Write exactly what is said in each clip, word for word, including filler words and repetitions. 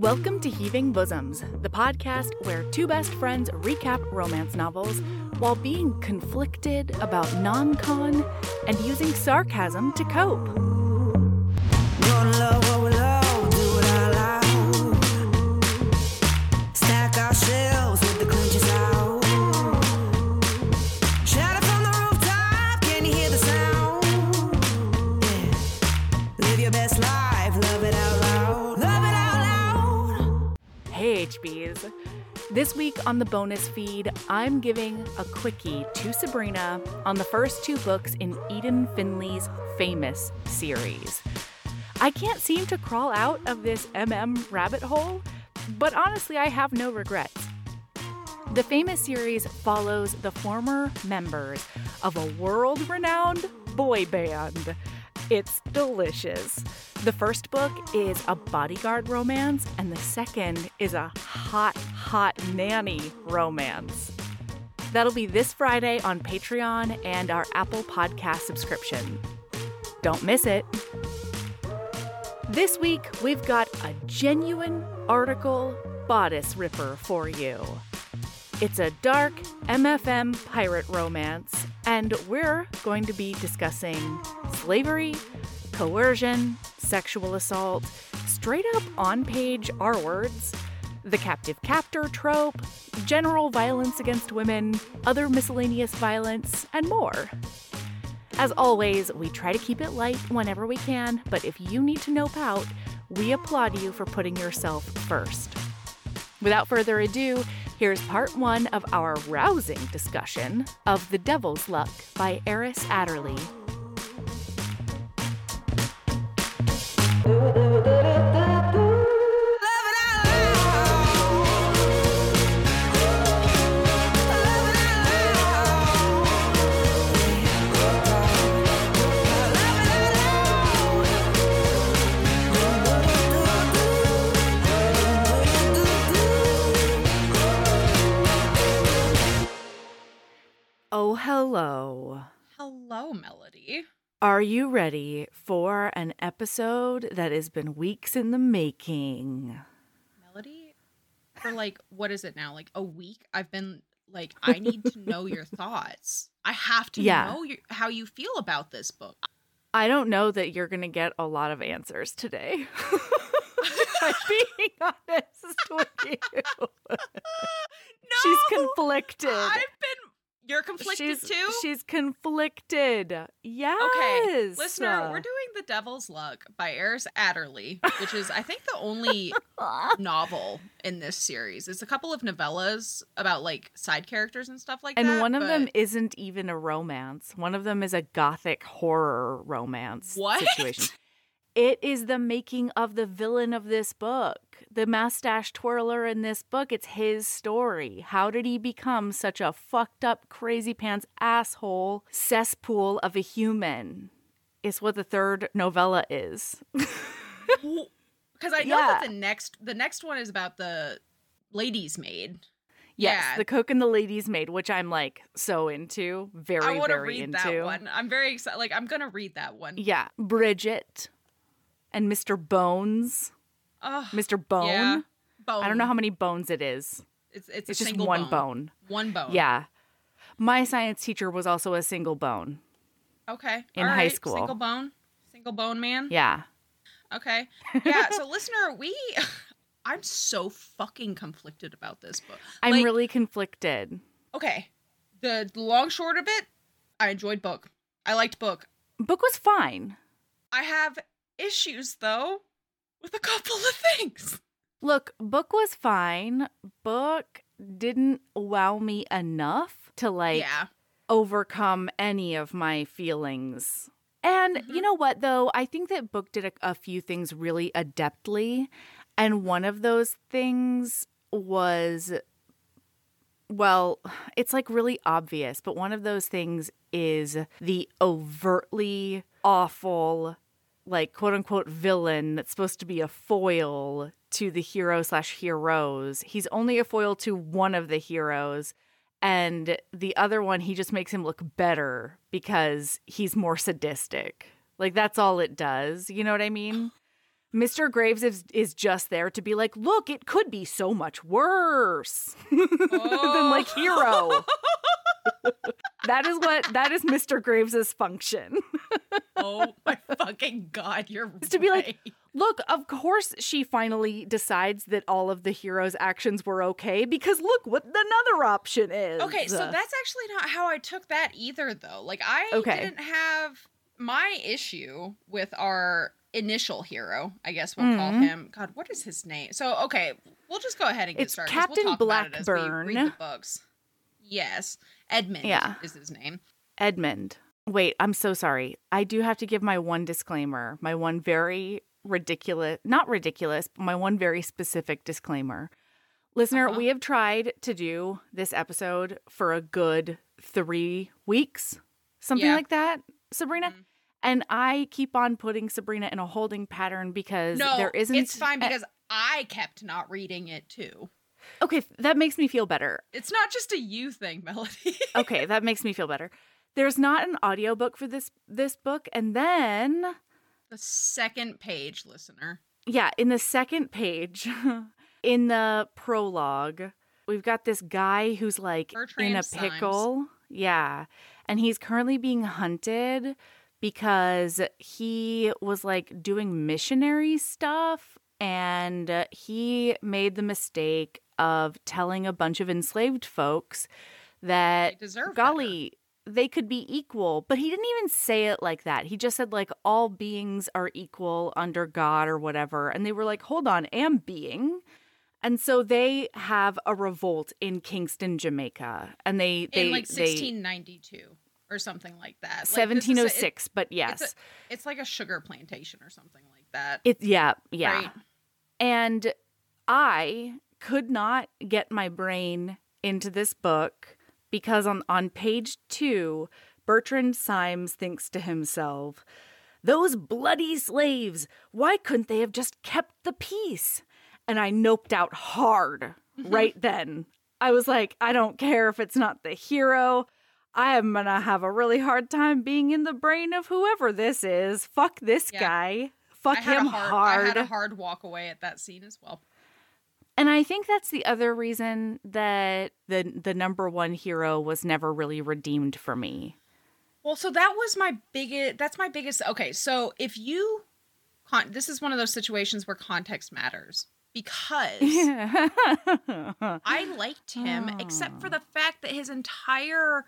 Welcome to Heaving Bosoms, the podcast where two best friends recap romance novels while being conflicted about non-con and using sarcasm to cope. Gonna love what we love, do it out loud. Stack our shelves with the clinches out. Shout it from the rooftop, can you hear the sound? Yeah. Live your best life, love it out loud. Love it out loud. Hey H Bs. This week on the bonus feed, I'm giving a quickie to Sabrina on the first two books in Eden Finley's Famous series. I can't seem to crawl out of this M M rabbit hole, but honestly, I have no regrets. The Famous series follows the former members of a world-renowned boy band. It's delicious. The first book is a bodyguard romance, and the second is a hot, hot nanny romance. That'll be this Friday on Patreon and our Apple Podcast subscription. Don't miss it. This week, we've got a genuine article bodice ripper for you. It's a dark M F M pirate romance, and we're going to be discussing slavery, coercion, sexual assault, straight up on-page R-words, the captive captor trope, general violence against women, other miscellaneous violence, and more. As always, we try to keep it light whenever we can, but if you need to nope out, we applaud you for putting yourself first. Without further ado, here's part one of our rousing discussion of The Devil's Luck by Eris Adderley. Oh, hello. Hello, Melody. Are you ready for an episode that has been weeks in the making? Melody, for like, what is it now? Like a week? I've been like, I need to know your thoughts. I have to Yeah. know your, how you feel about this book. I don't know that you're going to get a lot of answers today. I'm being honest with you. No! She's conflicted. I've been... You're conflicted she's, too? She's conflicted. Yes. Okay, listener, we're doing The Devil's Luck by Eris Adderley, which is, I think, the only novel in this series. It's a couple of novellas about, like, side characters and stuff like and that. And one of but... them isn't even a romance. One of them is a gothic horror romance what? situation. It is the making of the villain of this book. The mustache twirler in this book, it's his story. How did he become such a fucked up, crazy pants asshole cesspool of a human? It's what the third novella is. Because I know Yeah. that the next the next one is about the lady's maid. Yes, Yeah. The Cook and the Lady's Maid, which I'm like so into, very, I want to very read into. that one. I'm very excited. Like, I'm going to read that one. Yeah, Bridget and Mister Bones. Oh, Mister Bone. Yeah. Bone. I don't know how many bones it is. It's, it's, It's a just single one bone. bone. One bone. Yeah. My science teacher was also a single bone. Okay. In All high right. school. Single bone. Single bone man. Yeah. Okay. Yeah. So, listener, we. I'm so fucking conflicted about this book. I'm Like, really conflicted. Okay. The long short of it, I enjoyed book. I liked book. Book was fine. I have issues, though, with a couple of things. Look, book was fine. Book didn't wow me enough to, like, Yeah. overcome any of my feelings. And Mhm. you know what, though? I think that book did a, a few things really adeptly. And one of those things was, well, it's like really obvious, but one of those things is the overtly awful, like, quote unquote villain that's supposed to be a foil to the hero slash heroes. He's only a foil to one of the heroes. And the other one, he just makes him look better because he's more sadistic. Like, that's all it does. You know what I mean? Mister Graves is, is just there to be like, look, it could be so much worse oh. than like Hero. That is what, that is Mister Graves's function. Oh my fucking God, you're It's to be right. like, look, of course she finally decides that all of the hero's actions were okay because look what another option is. Okay, so that's actually not how I took that either, though. Like, I Okay. didn't have my issue with our initial hero, I guess we'll Mhm. call him. God, what is his name? So, okay, we'll just go ahead and get It's started. 'cause Captain we'll talk about it as we Blackburn. read the books. Yes, Edmund Yeah. is his name. Edmund. Wait, I'm so sorry. I do have to give my one disclaimer, my one very ridiculous, not ridiculous, but my one very specific disclaimer. Listener, Uh-huh. we have tried to do this episode for a good three weeks, something Yeah. like that, Sabrina. Mhm. And I keep on putting Sabrina in a holding pattern because No, there isn't. it's fine a- because I kept not reading it, too. Okay, that makes me feel better. It's not just a you thing, Melody. Okay, that makes me feel better. There's not an audiobook for this this book, and then The second page, listener. yeah, in the second page, in the prologue, we've got this guy who's like Bertrand in a Symes. pickle. Yeah. And he's currently being hunted because he was like doing missionary stuff and uh, he made the mistake of telling a bunch of enslaved folks that They deserve golly, they could be equal, but he didn't even say it like that. He just said like all beings are equal under God or whatever. And they were like, hold on, am being. And so they have a revolt in Kingston, Jamaica. And they, they in like they, sixteen ninety-two or something like that. Like, this is a- seventeen oh it- six, but yes. It's, a, it's like a sugar plantation or something like that. It, yeah, yeah. Right? And I could not get my brain into this book because on, on page two, Bertrand Symes thinks to himself, those bloody slaves, why couldn't they have just kept the peace? And I noped out hard right then. I was like, I don't care if it's not the hero. I am going to have a really hard time being in the brain of whoever this is. Fuck this Yeah. guy. Fuck I had him a hard, hard. I had a hard walk away at that scene as well. And I think that's the other reason that the the number one hero was never really redeemed for me. Well, so that was my biggest, that's my biggest, okay, so if you, con- this is one of those situations where context matters. Because I liked him, except for the fact that his entire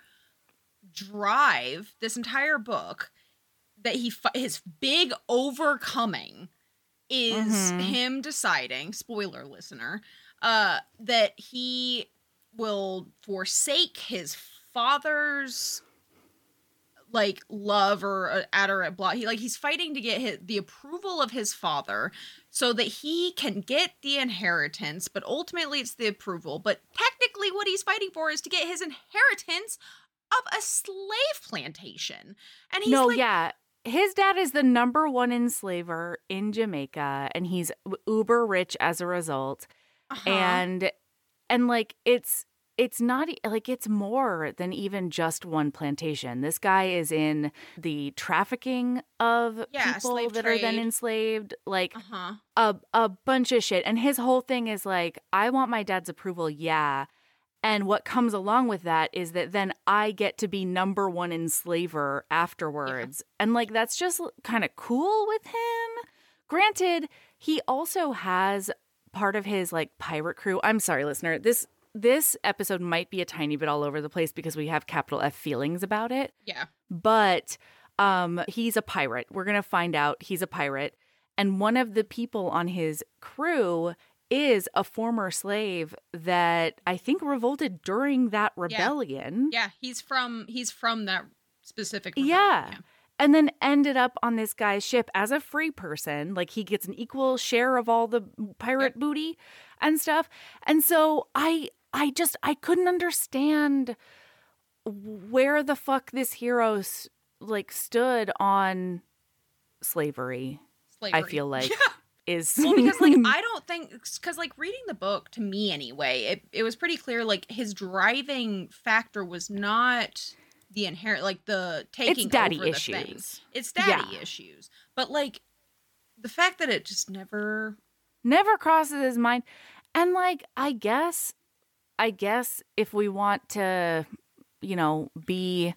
drive, this entire book, that he fi- his big overcoming is Mhm. him deciding, spoiler listener, uh, that he will forsake his father's like love or uh, adorate blah. He like he's fighting to get his, the approval of his father so that he can get the inheritance, but ultimately it's the approval. But technically what he's fighting for is to get his inheritance of a slave plantation. And he's no, like, yeah. His dad is the number one enslaver in Jamaica, and he's uber rich as a result. uh-huh. And and like it's it's not e- like it's more than even just one plantation. This guy is in the trafficking of Yeah, people slave that are then trade. enslaved, like uh-huh. a a bunch of shit. And his whole thing is like, I want my dad's approval, yeah. And what comes along with that is that then I get to be number one enslaver afterwards. And like that's just kind of cool with him. Granted, he also has part of his like pirate crew. I'm sorry, listener. This this episode might be a tiny bit all over the place because we have capital F feelings about it. Yeah. But um he's a pirate. We're going to find out he's a pirate. And one of the people on his crew is a former slave that I think revolted during that rebellion. Yeah, he's from he's from that specific Yeah. rebellion, And then ended up on this guy's ship as a free person. Like he gets an equal share of all the pirate Yep. booty and stuff. And so I I just I couldn't understand where the fuck this hero s- like stood on slavery. Slavery. I feel like Yeah. is Well, because like I don't think because like reading the book to me anyway, it it was pretty clear like his driving factor was not the inherent like the taking it's daddy over issues. the thing. It's daddy Yeah. issues. But like the fact that it just never... Never crosses his mind. And, like, I guess, I guess if we want to, you know, be...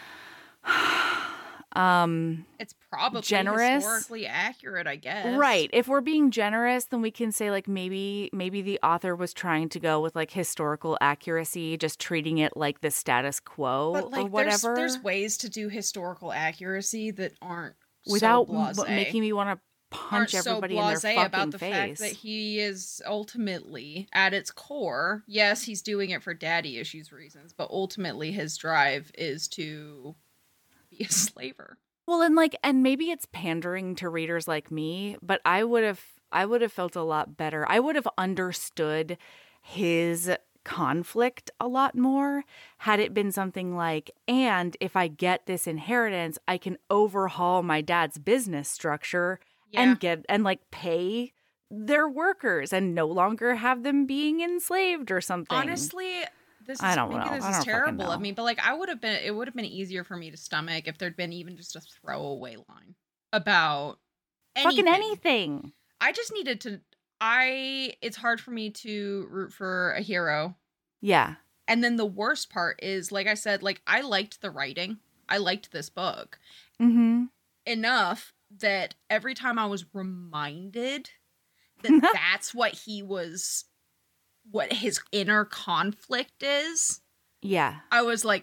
um it's probably generous, historically accurate, I guess. Right. If we're being generous, then we can say like maybe maybe the author was trying to go with like historical accuracy, just treating it like the status quo but, like, or whatever. There's, there's ways to do historical accuracy that aren't without so blasé. m- making me want to punch aren't everybody so in their blasé fucking about the face. fact that he is ultimately, at its core, yes, he's doing it for daddy issues reasons, but ultimately his drive is to be a slaver. Well, and like, and maybe it's pandering to readers like me, but I would have, I would have felt a lot better. I would have understood his conflict a lot more had it been something like, and if I get this inheritance, I can overhaul my dad's business structure Yeah. and get, and like pay their workers and no longer have them being enslaved or something. Honestly, this is, I don't maybe know. this I is don't fucking terrible know. of me, but like I would have been, it would have been easier for me to stomach if there'd been even just a throwaway line about anything. Fucking anything. I just needed to, I, it's hard for me to root for a hero. Yeah. And then the worst part is, like I said, like I liked the writing. I liked this book Mm-hmm. enough that every time I was reminded that that's what he was, what his inner conflict is, Yeah. I was like,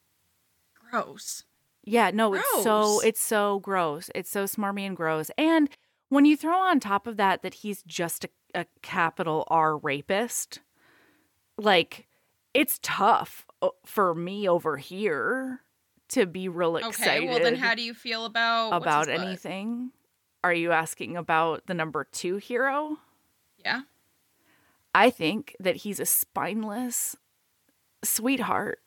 gross. Yeah, no, it's so Gross. it's so gross. It's so smarmy and gross. And when you throw on top of that that he's just a, a capital R rapist, like it's tough uh, for me over here to be real excited. Okay, well then how do you feel about what's about his butt? anything? Are you asking about the number two hero? Yeah. I think that he's a spineless sweetheart.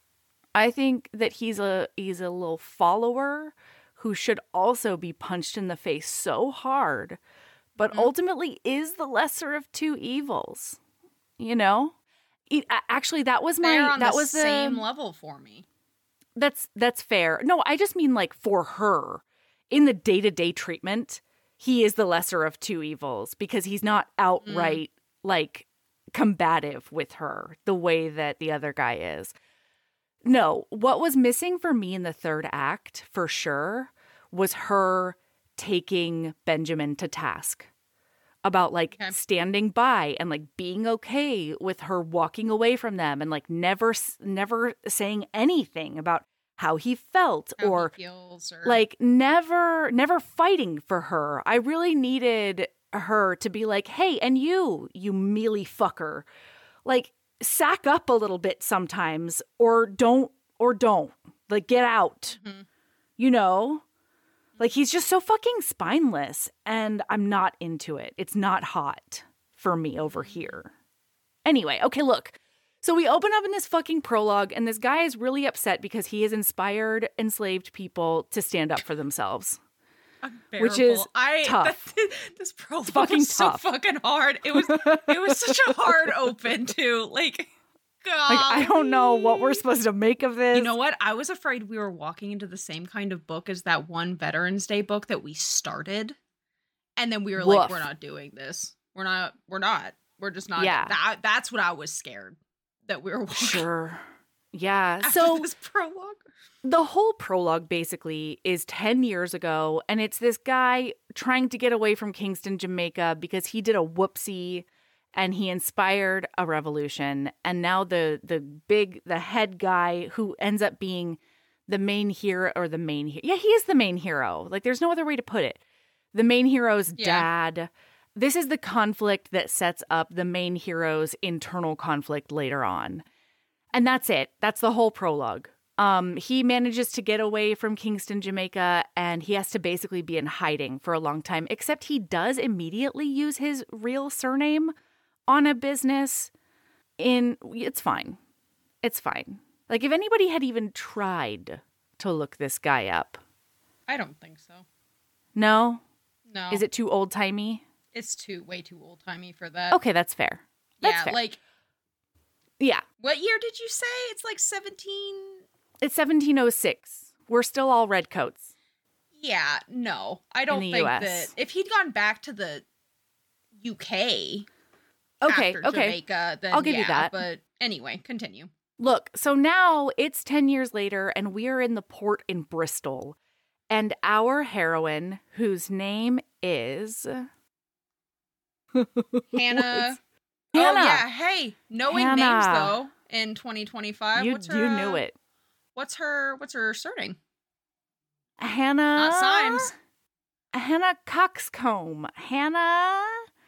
I think that he's a he's a little follower who should also be punched in the face so hard, but Mhm. ultimately is the lesser of two evils. You know? It, a- actually, that was my They're on that the was the same level for me. that's that's fair. No, I just mean like for her in the day-to-day treatment, he is the lesser of two evils because he's not outright like combative with her the way that the other guy is. No, what was missing for me in the third act for sure was her taking Benjamin to task about like Okay. standing by and like being okay with her walking away from them and like never never saying anything about how he felt How or he feels or like never never fighting for her. I really needed her to be like, hey, and you you mealy fucker, like sack up a little bit sometimes or don't or don't like get out. Mhm. You know, like he's just so fucking spineless and I'm not into it. It's not hot for me over here. Anyway, okay, look. So we open up in this fucking prologue, and this guy is really upset because he has inspired enslaved people to stand up for themselves. Which is unbearable. I, tough. That, this prologue fucking was so tough. fucking hard. It was it was such a hard open too. Like, God. Like, I don't know what we're supposed to make of this. You know what? I was afraid we were walking into the same kind of book as that one Veterans Day book that we started, and then we were like, Woof. "We're not doing this. We're not. We're not. We're just not." Yeah. That, that's what I was scared that we were walking Sure. Yeah. after So this prologue. the whole prologue basically is ten years ago, and it's this guy trying to get away from Kingston, Jamaica, because he did a whoopsie and he inspired a revolution. And now the the big, the head guy who ends up being the main hero, or the main hero. Yeah, he is the main hero. Like, there's no other way to put it. The main hero's Yeah. dad. This is the conflict that sets up the main hero's internal conflict later on. And that's it. That's the whole prologue. Um, he manages to get away from Kingston, Jamaica, and he has to basically be in hiding for a long time, except he does immediately use his real surname on a business. In It's fine. It's fine. Like, if anybody had even tried to look this guy up. I don't think so. No? No. Is it too old-timey? It's too way too old timey for that. Okay, that's fair. That's yeah, fair. like Yeah. what year did you say? It's like seventeen. It's seventeen oh six. We're still all redcoats. Yeah, no. I don't the think U S. that if he'd gone back to the U K Okay, after okay. Jamaica, then I'll give yeah, you that. But anyway, continue. Look, so now it's ten years later, and we are in the port in Bristol. And our heroine, whose name is... Hannah. Hannah. Oh, yeah. Hey, knowing Hannah. names, though, in twenty twenty-five. You, what's her, you knew uh, it. What's her What's her surname? Hannah. Not Symes. Hannah Coxcomb. Hannah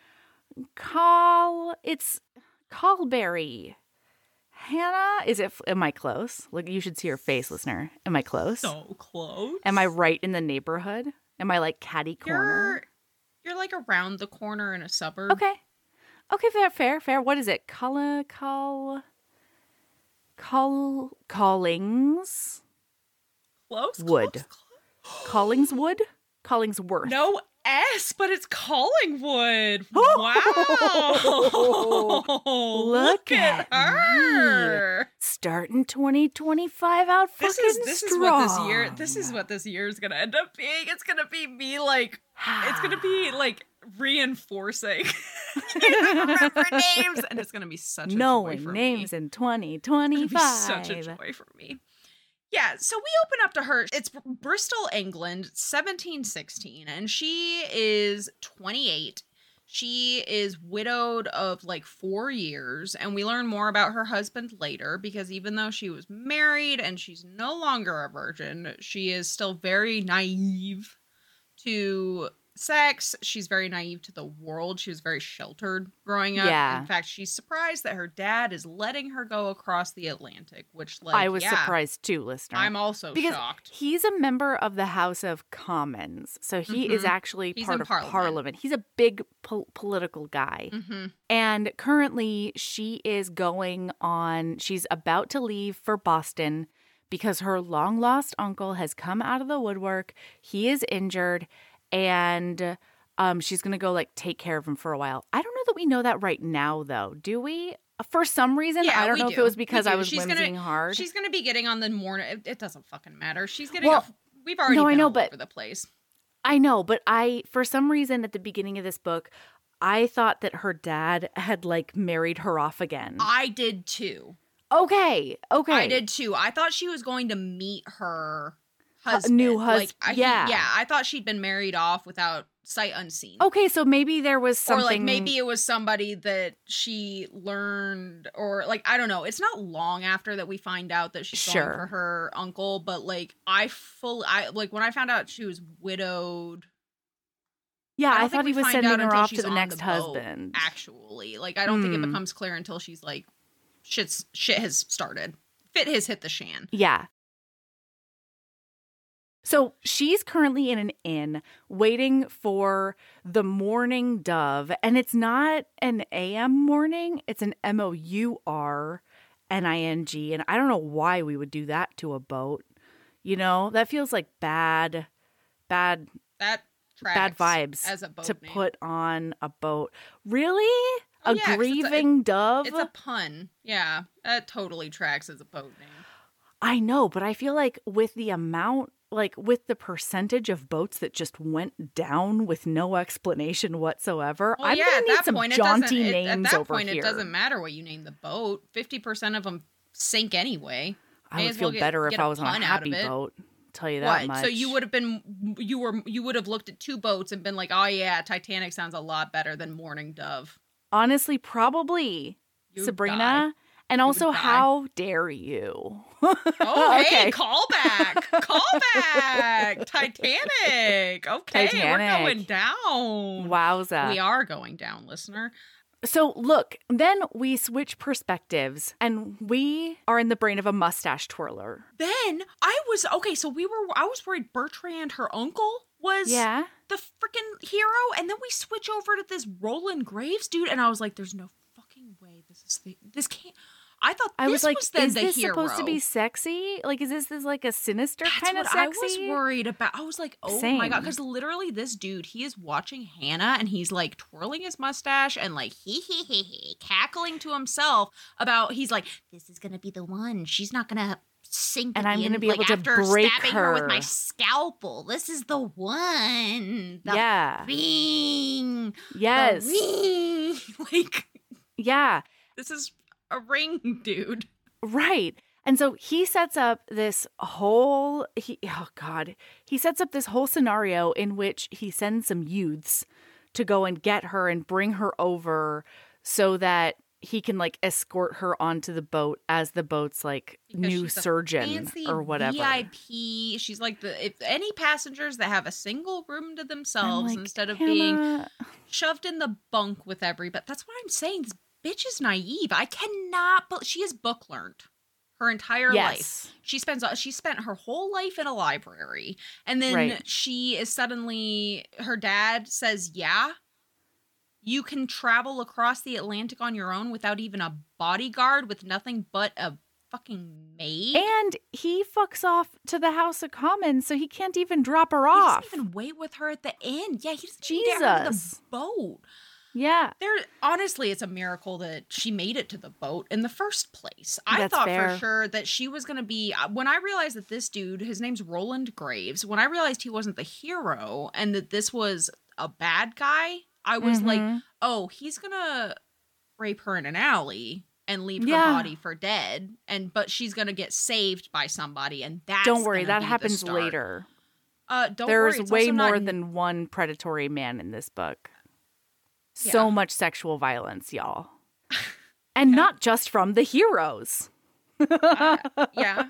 Call. It's Callberry. Hannah. Is it? Am I close? Look, you should see her face, listener. Am I close? So close. Am I right in the neighborhood? Am I like catty corner? You're, you're like around the corner in a suburb. Okay. Okay, fair, fair, fair. What is it? Call, call, call, Callings. Close. Wood. Close, close. Collingswood? Collingsworth. No S, but it's Collingwood. Wow. Look, Look at, at her. Me. Starting twenty twenty-five out This fucking is this strong. is what this year this is what this year is gonna end up being. It's gonna be me like it's gonna be like reinforcing. Remember names, and it's gonna be such a knowing joy for names me. in twenty twenty-five. Such a joy for me. Yeah, so we open up to her. It's Bristol, England, seventeen sixteen, and she is twenty-eight. She is widowed of like four years, and we learn more about her husband later because even though she was married and she's no longer a virgin, she is still very naive to sex. She's very naive to the world. She was very sheltered growing up. Yeah. In fact, she's surprised that her dad is letting her go across the Atlantic, which like I was yeah, surprised too, listener. I'm also because shocked. he's a member of the House of Commons, so he Mhm. is actually He's part in of Parliament. Parliament. He's a big po- political guy. Mm-hmm. And currently, she is going on, she's about to leave for Boston because her long lost uncle has come out of the woodwork. He is injured, and um, she's going to go like take care of him for a while. I don't know that we know that right now, though. Do we? For some reason, Yeah, I don't we know do. if it was We because do. I was She's whimsying gonna, hard. She's going to be getting on the morning. It, it doesn't fucking matter. She's getting. Well, off, we've already no, been I know, all but- over the place. I know, but I, for some reason at the beginning of this book, I thought that her dad had like married her off again. I did too. Okay, okay. I did too. I thought she was going to meet her Hu- husband. new Like, hus- I, yeah. yeah. I thought she'd been married off without sight unseen. Okay, so maybe there was something. Or like maybe it was somebody that she learned, or like I don't know. It's not long after that we find out that she's Sure. going for her uncle, but like I full I like when I found out she was widowed. Yeah, I I, don't think thought he we was find sending out her until off she's to the on next boat, husband. Actually, like I don't think it Hmm. becomes clear until she's like shit's shit has started. Fit has hit the shan. Yeah. So she's currently in an inn waiting for the morning dove. And it's not an A M morning, it's an M O U R N I N G. And I don't know why we would do that to a boat. You know, that feels like bad, bad, That bad tracks vibes as a boat to name. put on a boat. Really? Oh, a yeah, 'cause it's a- grieving dove? It's a pun. Yeah, that totally tracks as a boat name. I know, but I feel like with the amount, like with the percentage of boats that just went down with no explanation whatsoever, Well, I'm yeah, gonna at need that some point, it doesn't. jaunty It, names at that over point, here. it doesn't matter what you name the boat. Fifty percent of them sink anyway. I May would as feel well get- better if get I a was on a pun out happy of it. boat. Tell you that What? much. So you would have been, you were, you would have looked at two boats and been like, oh yeah, Titanic sounds a lot better than Morning Dove. honestly probably You'd Sabrina. die. And You also, would die. how dare you? Oh, hey, Okay. callback, callback, Titanic. Okay, we're Titanic. going down. Wowza. We are going down, listener. So look, then we switch perspectives and we are in the brain of a mustache twirler. Then I was okay. So we were. I was worried Bertrand, her uncle, was Yeah. the freaking hero, and then we switch over to this Roland Graves dude, and I was like, "There's no fucking way this is the this can't." I thought I this was like, then is the this hero. supposed to be sexy? Like, is this, this like a sinister That's kind of what sexy? I was worried about. I was like, oh my Same. god, because literally this dude, he is watching Hannah and he's like twirling his mustache and like he he he he cackling to himself about. He's like, this is gonna be the one. She's not gonna sink And at I'm the gonna end, be like, able to after break stabbing her. with my her. scalpel. This is the one. The Yeah. ring. Yes. The ring. Like, Yeah. This is a ring, dude. Right. And so he sets up this whole, he, oh God, he sets up this whole scenario in which he sends some youths to go and get her and bring her over so that he can like escort her onto the boat as the boat's like Because new she's a surgeon fancy or whatever. V I P. She's like the if any passengers that have a single room to themselves like, instead of Hannah... being shoved in the bunk with everybody. That's what I'm saying. This bitch is naive. I cannot. But she is book learned her entire Yes. life. She spends she spent her whole life in a library, and then Right. she is suddenly her dad says, "Yeah, you can travel across the Atlantic on your own without even a bodyguard, with nothing but a fucking maid." And he fucks off to the House of Commons, so he can't even drop her He off. doesn't even wait with her at the end. Yeah, he doesn't even get her to the Jesus. boat. Yeah. There, honestly, it's a miracle that she made it to the boat in the first place. I That's thought fair. for sure that she was going to be. When I realized that this dude, his name's Roland Graves, when I realized he wasn't the hero and that this was a bad guy, I was like, Mhm. oh, he's going to rape her in an alley and leave Yeah. her body for dead. And but she's going to get saved by somebody. And that's Don't worry, gonna that be the happens start. later. Uh, don't There's worry, it's way also not more n- than one predatory man in this book. So Yeah. much sexual violence, y'all. And not just from the heroes. Uh, yeah.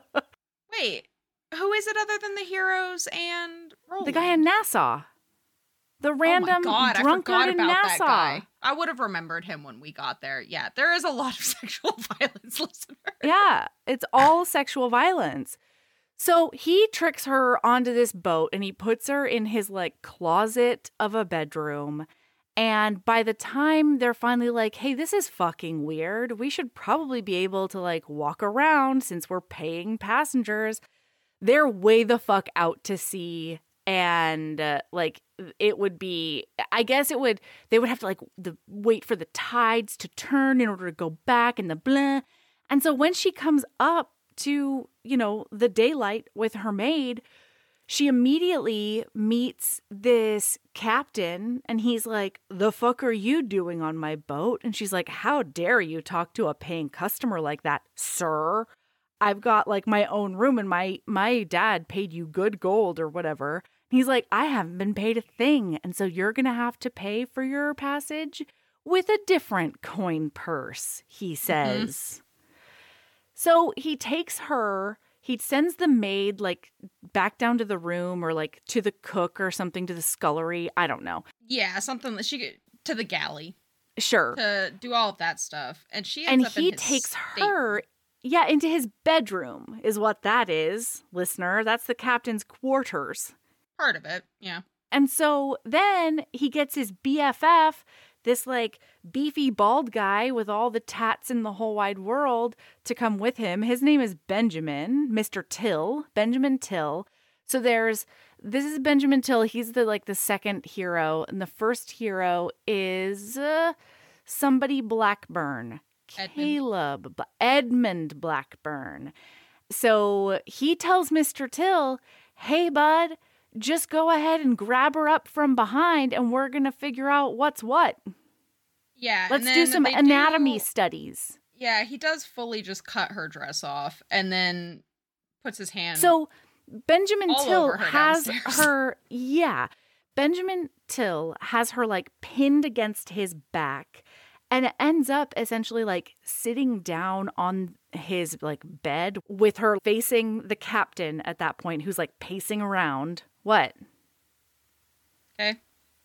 Wait, who is it other than the heroes and Roland? The guy in Nassau. The random oh my God, I drunkard forgot in about Nassau. that guy. I would have remembered him when we got there. Yeah, there is a lot of sexual violence, listener. Yeah, it's all sexual violence. So he tricks her onto this boat and he puts her in his like closet of a bedroom. And by the time they're finally like, hey, this is fucking weird, we should probably be able to like walk around since we're paying passengers, they're way the fuck out to sea. And uh, like it would be, I guess it would, they would have to like the, wait for the tides to turn in order to go back and the blah. And so when she comes up to, you know, the daylight with her maid, she immediately meets this captain and he's like, the fuck are you doing on my boat? And she's like, how dare you talk to a paying customer like that, sir? I've got like my own room and my my dad paid you good gold or whatever. And he's like, I haven't been paid a thing. And so you're going to have to pay for your passage with a different coin purse, he says. Mm-hmm. So he takes her, he sends the maid like back down to the room or like to the cook or something, to the scullery. I don't know. Yeah, something that she could, to the galley. Sure. To do all of that stuff. And she ends and up he in his takes state- her, yeah, into his bedroom is what that is, listener. That's the captain's quarters. Part of it, yeah. And so then he gets his B F F, this like beefy bald guy with all the tats in the whole wide world, to come with him. His name is Benjamin, Mister Till, Benjamin Till. So there's, this is Benjamin Till. He's the like the second hero. And the first hero is uh, somebody Blackburn. Edmund. Caleb, Edmund Blackburn. So he tells Mister Till, hey, bud, just go ahead and grab her up from behind and we're going to figure out what's what. Yeah. Let's and do then some they anatomy do- studies. Yeah, he does fully just cut her dress off and then puts his hand. So Benjamin all Till over her has downstairs. her, yeah. Benjamin Till has her like pinned against his back. And it ends up essentially like sitting down on his like bed with her facing the captain at that point, who's like pacing around. What? Okay.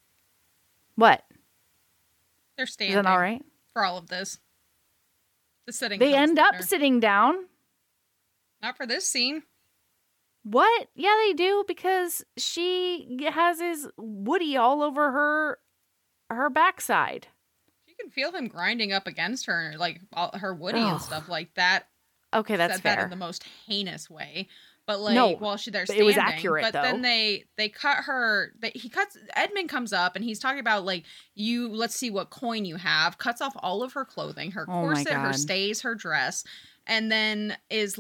What? They're Is standing that all right? for all of this. The sitting. They comes end up later. sitting down. Not for this scene. What? Yeah, they do, because she has his Woody all over her her backside. You can feel him grinding up against her, like all, her Woody and Ugh. stuff like that. Okay, that's Said fair. that in the most heinous way. But like, No, while she they're but standing, it was accurate, but though. then they they cut her. They, he cuts. Edmund comes up and he's talking about like you. Let's see what coin you have. Cuts off all of her clothing, her Oh my corset, her God. stays, her dress, and then is like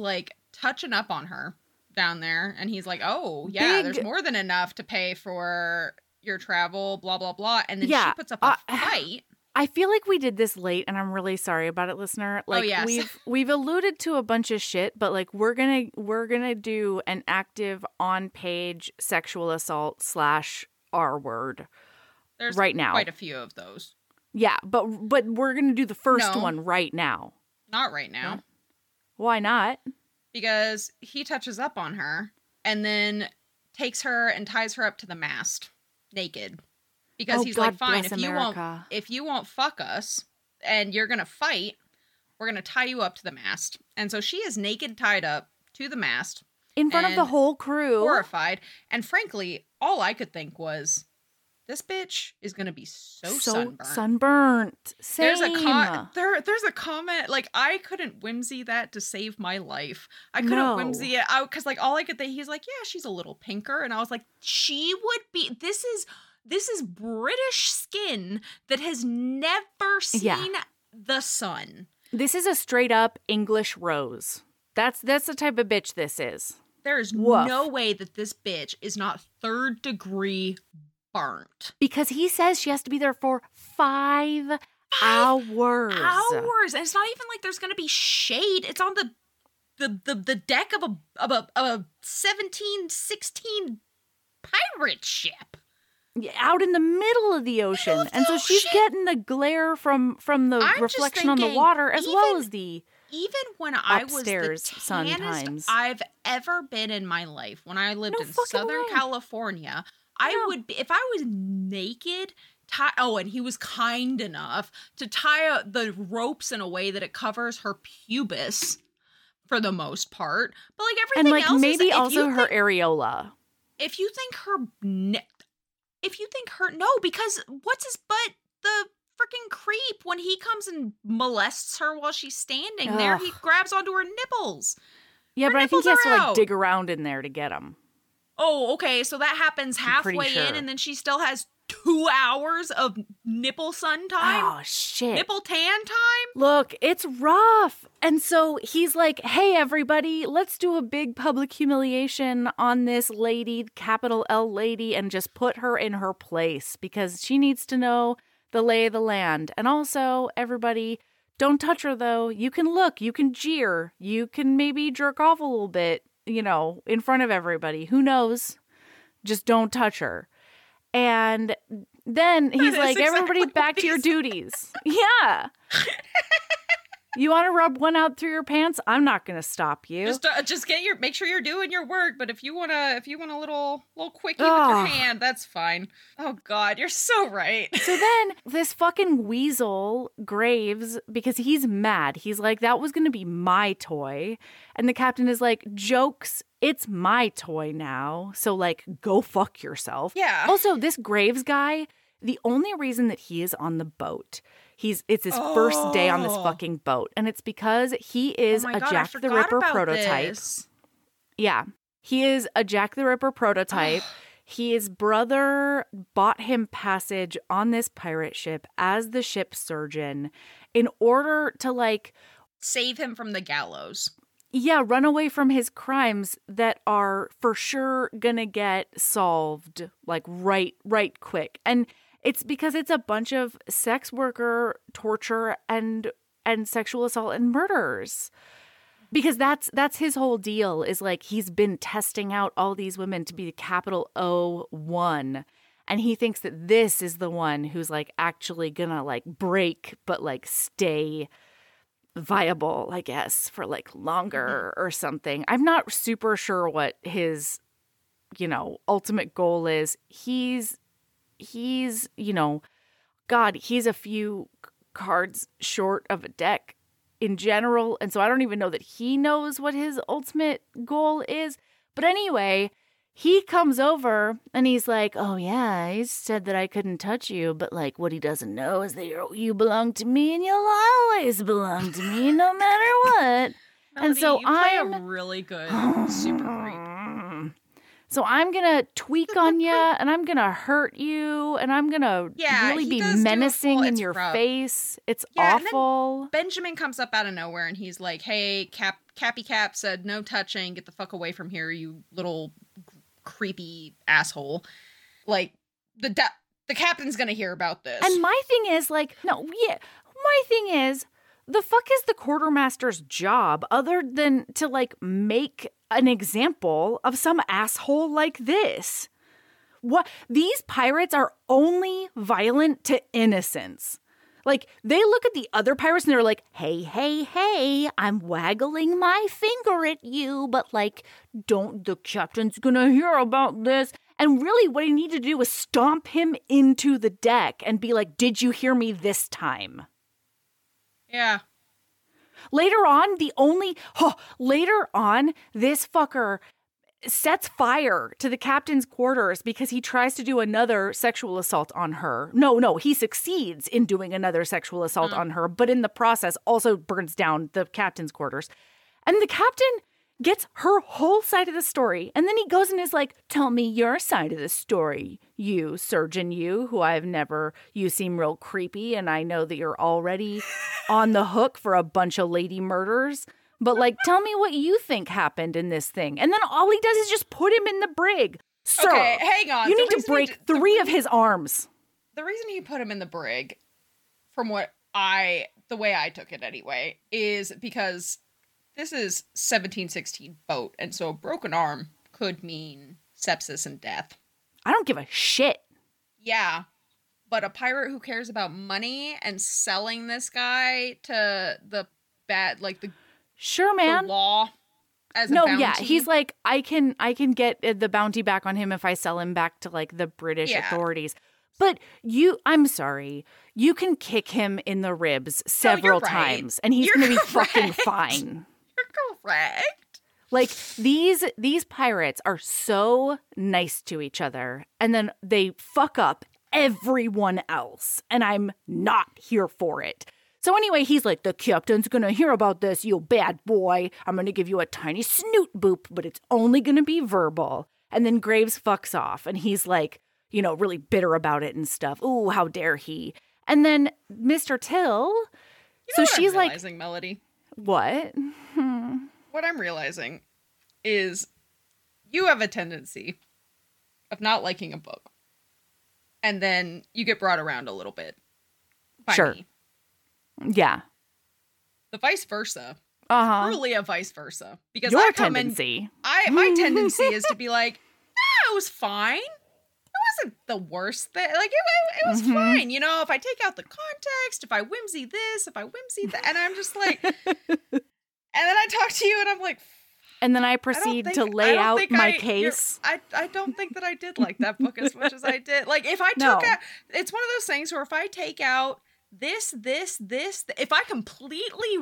touching up on her down there. And he's like, oh, yeah, Big... there's more than enough to pay for your travel, blah, blah, blah. And then yeah, she puts up a uh, fight. I feel like we did this late, and I'm really sorry about it, listener. Like, oh, yes. we've we've alluded to a bunch of shit, but like we're gonna we're gonna do an active on-page sexual assault slash R word. There's right now. Quite a few of those. Yeah, but but we're gonna do the first No. one right now. Not right now. No. Why not? Because he touches up on her and then takes her and ties her up to the mast naked. Because oh, he's God like, fine, bless if you America. won't if you won't fuck us and you're gonna fight, we're gonna tie you up to the mast. And so she is naked, tied up to the mast. In front of the whole crew. Horrified. And frankly, all I could think was, this bitch is gonna be so, so sunburned. sunburnt. Same. There's a com- there, there's a comment like I couldn't whimsy that to save my life. I couldn't No. whimsy it out because like all I could think he's like, yeah, she's a little pinker, and I was like, she would be. This is this is British skin that has never seen Yeah. the sun. This is a straight up English rose. That's that's the type of bitch this is. There is Woof. no way that this bitch is not third degree burnt. Because he says she has to be there for five, hours. Hours, and it's not even like there's gonna be shade. It's on the the the, the deck of a of a of a seventeen sixteen pirate ship. Yeah, out in the middle of the ocean. Middle of the and so she's ocean. getting the glare from from the I'm just reflection on the thinking, water as well even- as the Even when I was Upstairs the sun tannest times. I've ever been in my life, when I lived No in fucking Southern way. California, I No. would be, if I was naked, tie, oh, and he was kind enough to tie uh, the ropes in a way that it covers her pubis for the most part. But like and everything like else maybe is, if also you her think, areola. if you think her, ne- if you think her, no, because what's his butt, the freaking creep, when he comes and molests her while she's standing there, he Ugh. grabs onto her nipples. Yeah, Her but I think he has nipples to are like out. dig around in there to get them. Oh, okay. So that happens I'm pretty halfway in, sure. and then she still has two hours of nipple sun time, Oh shit. nipple tan time. Look, it's rough. And so he's like, hey, everybody, let's do a big public humiliation on this lady, capital L lady, and just put her in her place because she needs to know the lay of the land. And also, everybody, don't touch her, though. You can look, you can jeer, you can maybe jerk off a little bit, you know, in front of everybody. Who knows? Just don't touch her. And then he's is like, exactly everybody what back to he your said. duties. Yeah. You want to rub one out through your pants? I'm not going to stop you. Just, uh, just get your, make sure you're doing your work. But if you wanna, if you want a little, little quickie Ugh. with your hand, that's fine. Oh God, you're so right. So then this fucking weasel, Graves, because he's mad, he's like, that was going to be my toy. And the captain is like, jokes, it's my toy now. So like, go fuck yourself. Yeah. Also, this Graves guy, the only reason that he is on the boat, he's it's his first day on this Oh. fucking boat. And it's because he is oh my a God, I Jack the forgot Ripper about prototype. this. Yeah. He is a Jack the Ripper prototype. His brother bought him passage on this pirate ship as the ship surgeon in order to, like, Save him from the gallows. yeah, run away from his crimes that are for sure gonna get solved, like, right, right quick. And it's because it's a bunch of sex worker torture and and sexual assault and murders. Because that's that's his whole deal, is like he's been testing out all these women to be the capital O one. And he thinks that this is the one who's like actually gonna like break but like stay viable, I guess, for like longer or something. I'm not super sure what his, you know, ultimate goal is. He's he's, you know, God, he's a few c- cards short of a deck in general. And so I don't even know that he knows what his ultimate goal is. But anyway, he comes over and he's like, oh, yeah, he said that I couldn't touch you. But like what he doesn't know is that you're, you belong to me and you'll always belong to me no matter what. And so Melody, you play I'm- a really good super creep. So I'm going to tweak on you and I'm going to hurt you and I'm going to Yeah, really he be does do a menacing full- in it's your rough. face. It's Yeah, and then- awful. Benjamin comes up out of nowhere and he's like, "Hey, Cap Cappy Cap said, no touching, get the fuck away from here, you little creepy asshole. Like, the da- the captain's gonna hear about this. And my thing is, like, no, yeah, my thing is, the fuck is the quartermaster's job other than to, like, make an example of some asshole like this? What? These pirates are only violent to innocents. Like, they look at the other pirates and they're like, hey, hey, hey, I'm waggling my finger at you, but, like, don't, the captain's gonna hear about this. And really what you need to do is stomp him into the deck and be like, did you hear me this time? Yeah. Later on, the only, oh, later on, this fucker sets fire to the captain's quarters because he tries to do another sexual assault on her. No, no, he succeeds in doing another sexual assault mm. on her, but in the process also burns down the captain's quarters. And the captain gets her whole side of the story. And then he goes and is like, tell me your side of the story, you, surgeon, you, who I've never, you seem real creepy. And I know that you're already on the hook for a bunch of lady murders. But, like, tell me what you think happened in this thing. And then all he does is just put him in the brig. Sir, okay, hang on. You the need to break d- three of his arms. The reason he put him in the brig, from what I, the way I took it anyway, is because this is seventeen sixteen boat. And so a broken arm could mean sepsis and death. I don't give a shit. Yeah. But a pirate who cares about money and selling this guy to the bad, like the... Sure, man. The law as a no, bounty. yeah, he's like, I can, I can get the bounty back on him if I sell him back to like the British yeah. authorities. But you, I'm sorry, you can kick him in the ribs several no, right. times, and he's you're gonna be correct. fucking fine. You're correct. Like these, these pirates are so nice to each other, and then they fuck up everyone else, and I'm not here for it. So anyway, he's like, the captain's gonna hear about this, you bad boy. I'm gonna give you a tiny snoot boop, but it's only gonna be verbal. And then Graves fucks off, and he's like, you know, really bitter about it and stuff. Ooh, how dare he? And then Mister Till, you know so what she's I'm like, realizing, Melody? What? Hmm. What I'm realizing is you have a tendency of not liking a book, and then you get brought around a little bit by Sure. me. Yeah. The vice versa. Uh-huh. Truly a vice versa. Because Your I come tendency. in, I my tendency is to be like, nah, it was fine. It wasn't the worst thing. Like, it, it, it was Mhm. fine. You know, if I take out the context, if I whimsy this, if I whimsy that. And I'm just like, and then I talk to you and I'm like, And then I I proceed don't to think- I lay don't out think my I- you're- case. I, I don't think that I did like that book as much as I did. Like, if I took No. out, it's one of those things where if I take out this, this, this, th- if I completely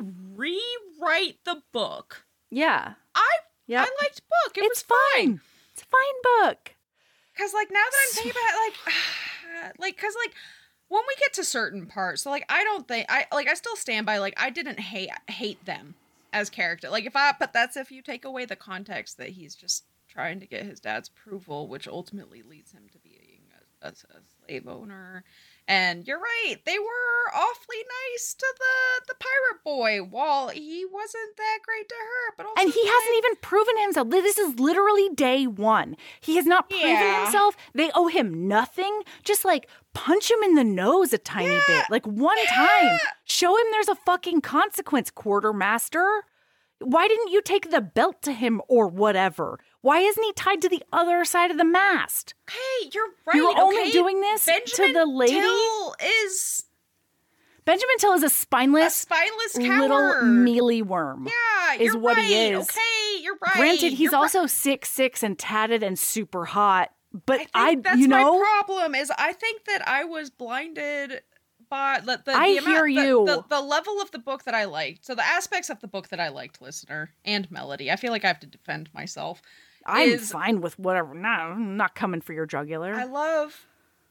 rewrite the book, Yeah. I Yep. I liked book. It It's was fine. fine. It's a fine book. Cause like now that I'm thinking about it, like, like, cause like when we get to certain parts, so like I don't think I like I still stand by like I didn't hate hate them as character. Like if I, but that's if you take away the context that he's just trying to get his dad's approval, which ultimately leads him to being a, a, a slave owner. And you're right, they were awfully nice to the the pirate boy while he wasn't that great to her. But also And he like, hasn't even proven himself. This is literally day one. He has not proven Yeah. himself. They owe him nothing. Just like punch him in the nose a tiny Yeah. bit. Like one time. Show him there's a fucking consequence, quartermaster. Why didn't you take the belt to him or whatever? Why isn't he tied to the other side of the mast? Hey, you're right. You're okay? only doing this to Benjamin the lady? Till is Benjamin Till is a a spineless spineless coward. little mealy worm. Yeah, is you're what right. he is. Okay, you're right. Granted, he's You're also six six and tatted and super hot. But I, I, think that's you know, my problem. Is I think that I was blinded by the. the I the amount, hear the- you. The, the level of the book that I liked. So the aspects of the book that I liked, listener and Melody. I feel like I have to defend myself. I'm is- fine with whatever. No, I'm not coming for your jugular. I love.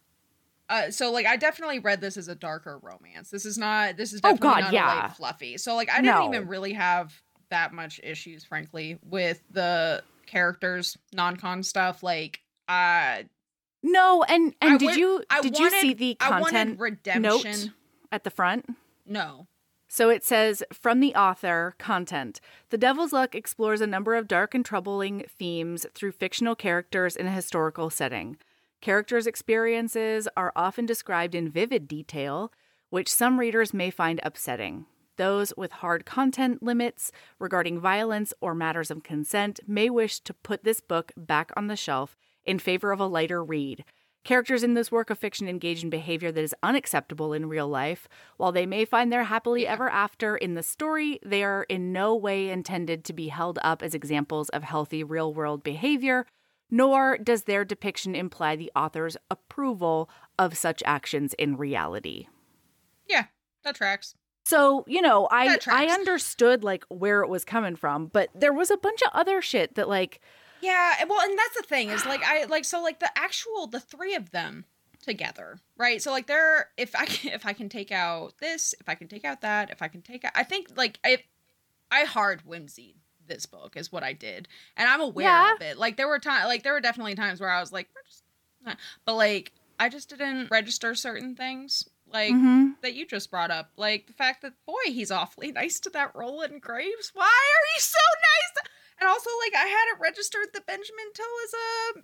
Uh, so like I definitely read this as a darker romance. This is not. This is Oh, definitely God, not yeah. a light fluffy. So like I didn't No. even really have that much issues, frankly, with the characters, non-con stuff. Like, uh, no, and and I did would- you I did wanted, you see the I wanted content redemption. note at the front? No, So it says, from the author, content. The Devil's Luck explores a number of dark and troubling themes through fictional characters in a historical setting. Characters' experiences are often described in vivid detail, which some readers may find upsetting. Those with hard content limits regarding violence or matters of consent may wish to put this book back on the shelf in favor of a lighter read. Characters in this work of fiction engage in behavior that is unacceptable in real life. While they may find their happily Yeah. ever after in the story, they are in no way intended to be held up as examples of healthy real-world behavior, nor does their depiction imply the author's approval of such actions in reality. Yeah, that tracks. So, you know, I That tracks. I understood, like, where it was coming from, but there was a bunch of other shit that, like... Yeah, and- well, and that's the thing is like I like so like the actual the three of them together, right? So like they're if I can, if I can take out this, if I can take out that, if I can take out, I think like I I hard whimsied this book is what I did, and I'm aware Yeah. of it. Like there were times, like there were definitely times where I was like, we're just, uh," but like I just didn't register certain things. Like Mhm. that you just brought up, like the fact that boy, he's awfully nice to that Roland Graves. Why are you so nice? To- and also, like I had it registered that Benjamin Till is a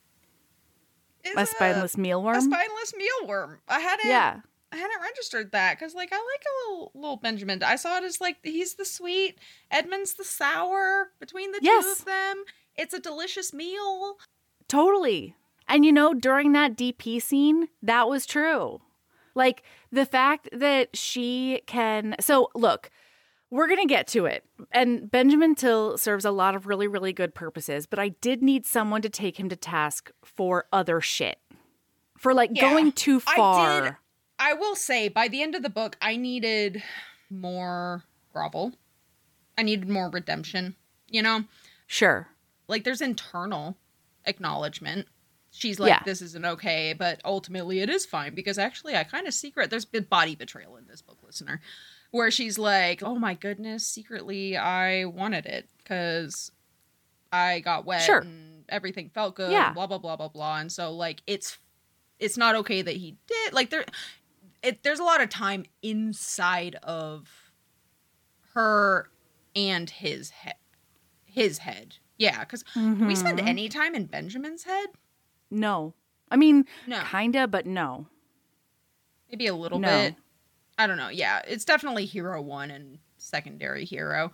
is A spineless a mealworm? spineless mealworm. I hadn't, Yeah. I hadn't registered that because, like, I like a little little Benjamin. I saw it as like he's the sweet, Edmund's the sour. Between the two Yes. of them, it's a delicious meal. Totally. And, you know, during that D P scene, that was true. Like, the fact that she can... So, look, we're going to get to it. And Benjamin Till serves a lot of really, really good purposes, but I did need someone to take him to task for other shit. For, like, Yeah, going too I far. did- I will say, by the end of the book, I needed more grovel. I needed more redemption, you know? Sure. Like, there's internal acknowledgement. She's like, Yeah. this isn't okay, but ultimately it is fine, because actually I kind of secret, there's been body betrayal in this book, listener, where she's like, oh my goodness, secretly I wanted it, because I got wet Sure. and everything felt good, Yeah. and blah, blah, blah, blah, blah. And so, like, it's it's not okay that he did, like, there, it, there's a lot of time inside of her and his head. His head. Yeah, because do we spend Mhm. any time in Benjamin's head? No. I mean, No. kinda, but no. Maybe a little No. bit. I don't know. Yeah, it's definitely hero one and secondary hero.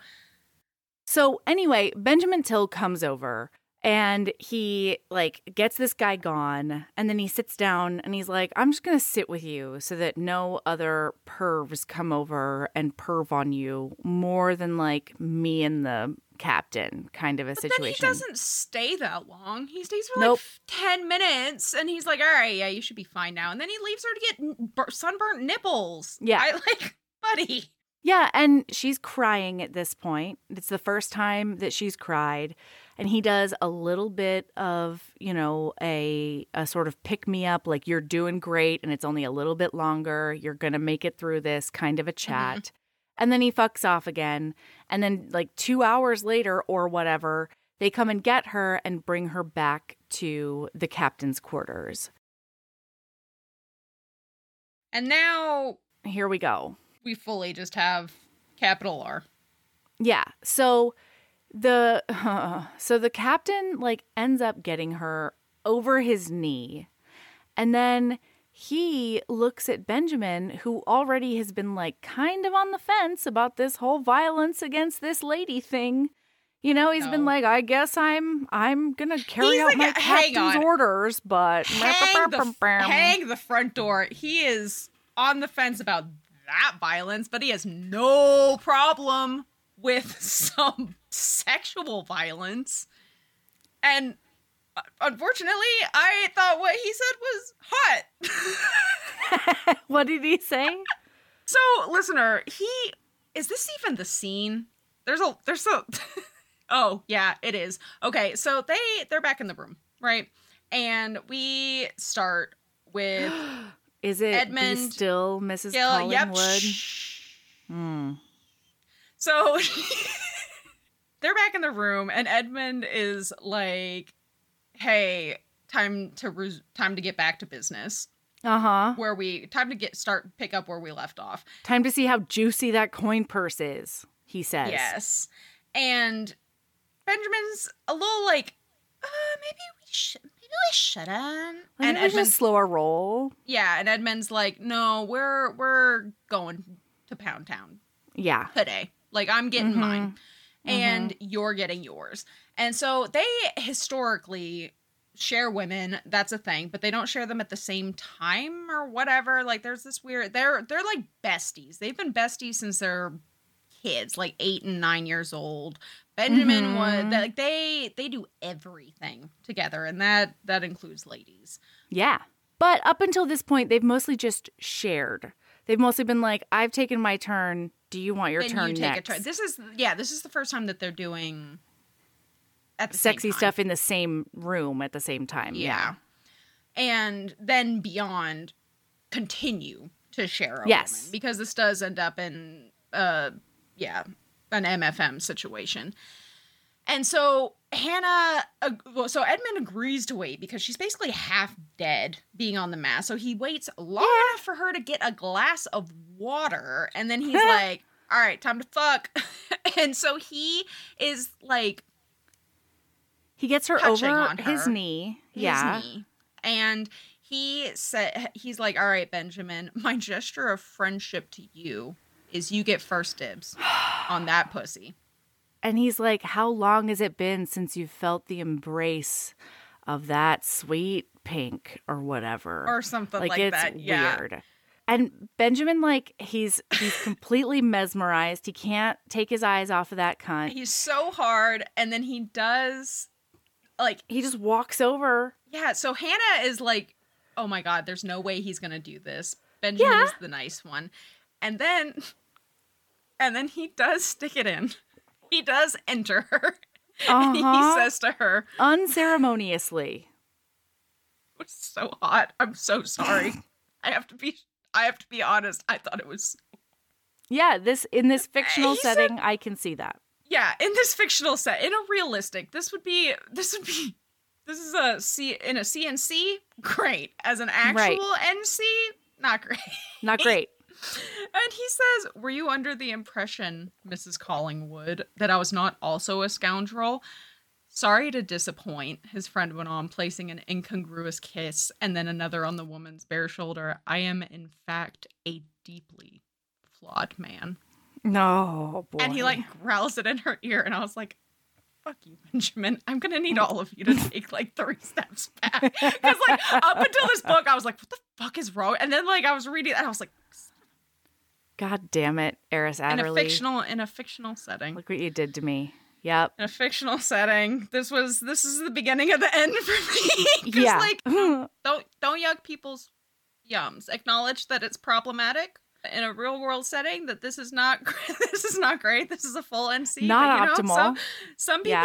So anyway, Benjamin Till comes over and he like gets this guy gone, and then he sits down and he's like, I'm just gonna sit with you so that no other pervs come over and perv on you more than like me and the captain kind of a But situation. then he doesn't stay that long. He stays for Nope. like ten minutes, and he's like, all right, yeah, you should be fine now. And then he leaves her to get n- bur- sunburnt nipples. Yeah. I like, buddy. Yeah, and she's crying at this point. It's the first time that she's cried. And he does a little bit of, you know, a a sort of pick me up, like you're doing great and it's only a little bit longer. You're going to make it through this kind of a chat. And then he fucks off again. And then like two hours later or whatever, they come and get her and bring her back to the captain's quarters. And now Here we go. we fully just have capital R. Yeah. So the so the captain like ends up getting her over his knee. And then he looks at Benjamin, who already has been like kind of on the fence about this whole violence against this lady thing. You know, he's been No. like, I guess I'm I'm going to carry He's out like, my hang captain's on. orders, but Hang the, hang the front door. He is on the fence about that violence, but he has no problem with some sexual violence. And uh, unfortunately, I thought what he said was hot. What did he say? So, listener, he is this even the scene? There's a there's a Oh, yeah, it is. Okay, so they they're back in the room, right? And we start with Is it Edmund Be Still, Missus Gil, yep. Collingwood? shh. Hmm. So they're back in the room, and Edmund is like, "Hey, time to res- time to get back to business." Uh-huh. Where we, time to get, start, pick up where we left off. Time to see how juicy that coin purse is, he says. Yes. And Benjamin's a little like, uh, maybe we should, maybe we shouldn't. Like, and maybe we should Edmund's, slow our roll. yeah, and Edmund's like, no, we're, we're going to Pound Town Yeah. today. Like, I'm getting Mhm. mine. And you're getting yours. And so they historically share women. That's a thing, but they don't share them at the same time or whatever. Like there's this weird, they're, they're like besties. They've been besties since they're kids, like eight and nine years old. Benjamin Mhm. was like, they, they do everything together. And that, that includes ladies. Yeah. But up until this point, they've mostly just shared. They've mostly been like, I've taken my turn. Do you want your Then turn you take next? a turn. This is, yeah, this is the first time that they're doing at the Sexy same time. stuff in the same room at the same time. Yeah. And then beyond, continue to share a Yes. woman. Because this does end up in, uh, yeah, an M F M situation. And so Hannah, uh, well, so Edmund agrees to wait because she's basically half dead being on the mast. So he waits long enough for her to get a glass of water. And then he's like, all right, time to fuck. And so he is like, He gets her touching over on his her. knee. his yeah. knee. And he said, he's like, all right, Benjamin, my gesture of friendship to you is you get first dibs on that pussy. And he's like, how long has it been since you felt the embrace of that sweet pink or whatever? Or something like, it's that. Yeah. weird. And Benjamin, like, he's he's completely mesmerized. He can't take his eyes off of that cunt. He's so hard. And then he does, like, He just walks over. yeah. So Hannah is like, oh my God, there's no way he's going to do this. Benjamin Yeah. is the nice one. And then, and then he does stick it in. He does enter her. And he Uh-huh. says to her, Unceremoniously. it was so hot. I'm so sorry. I have to be I have to be honest. I thought it was Yeah, this in this fictional He said- setting, I can see that. yeah, in this fictional set, in a realistic, this would be this would be this is a C in a C N C, great. As an actual N C, not great. Not great. And he says, were you under the impression, Missus Collingwood, that I was not also a scoundrel? Sorry to disappoint, his friend went on, placing an incongruous kiss and then another on the woman's bare shoulder. I am, in fact, a deeply flawed man. No, boy. And he, like, growls it in her ear, and I was like, fuck you, Benjamin. I'm gonna need all of you to take, like, three steps back. Because, like, up until this book, I was like, what the fuck is wrong? And then, like, I was reading it, and I was like, God damn it, Eris in a Adderley. fictional, in a fictional setting. Look what you did to me. Yep. In a fictional setting. This was this is the beginning of the end for me. 'Cause, Yeah. like don't don't yuck people's yums. Acknowledge that it's problematic in a real world setting. That this is not this is not great. This is a full N C. Not but, you know, optimal. Some, some people.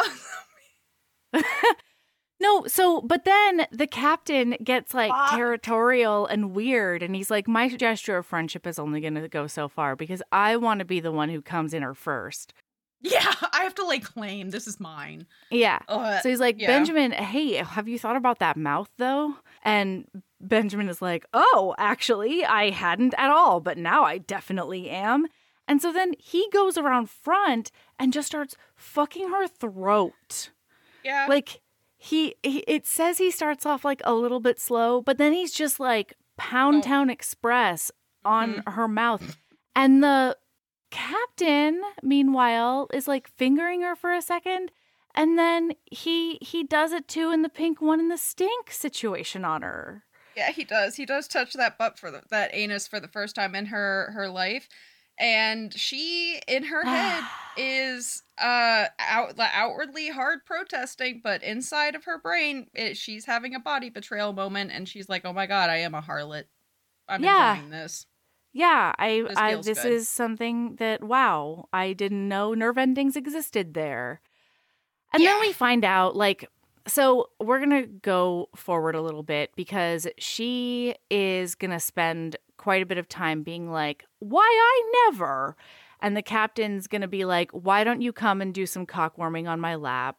Yeah. No, so, but then the captain gets like Fuck. territorial and weird, and he's like, my gesture of friendship is only going to go so far because I want to be the one who comes in her first. Yeah, I have to like claim this is mine. Yeah. Ugh, So he's like, yeah. Benjamin, hey, have you thought about that mouth though? And Benjamin is like, oh, actually, I hadn't at all, but now I definitely am. And so then he goes around front and just starts fucking her throat. Yeah. Like, he, he it says he starts off like a little bit slow, but then he's just like Pound Oh. Town Express on Mhm. her mouth. And the captain, meanwhile, is like fingering her for a second. And then he he does it too in the pink one in the stink situation on her. Yeah, he does. He does touch that butt for the, that anus for the first time in her her life, and she in her head is uh out outwardly hard protesting, but inside of her brain, it, she's having a body betrayal moment, and she's like, "Oh my god, I am a harlot. I'm Yeah. enjoying this." Yeah, I This I feels this good. is something that wow, I didn't know nerve endings existed there. And then Yeah. we find out like so we're going to go forward a little bit because she is going to spend quite a bit of time being like, "Why I never?" And the captain's going to be like, "Why don't you come and do some cock warming on my lap?"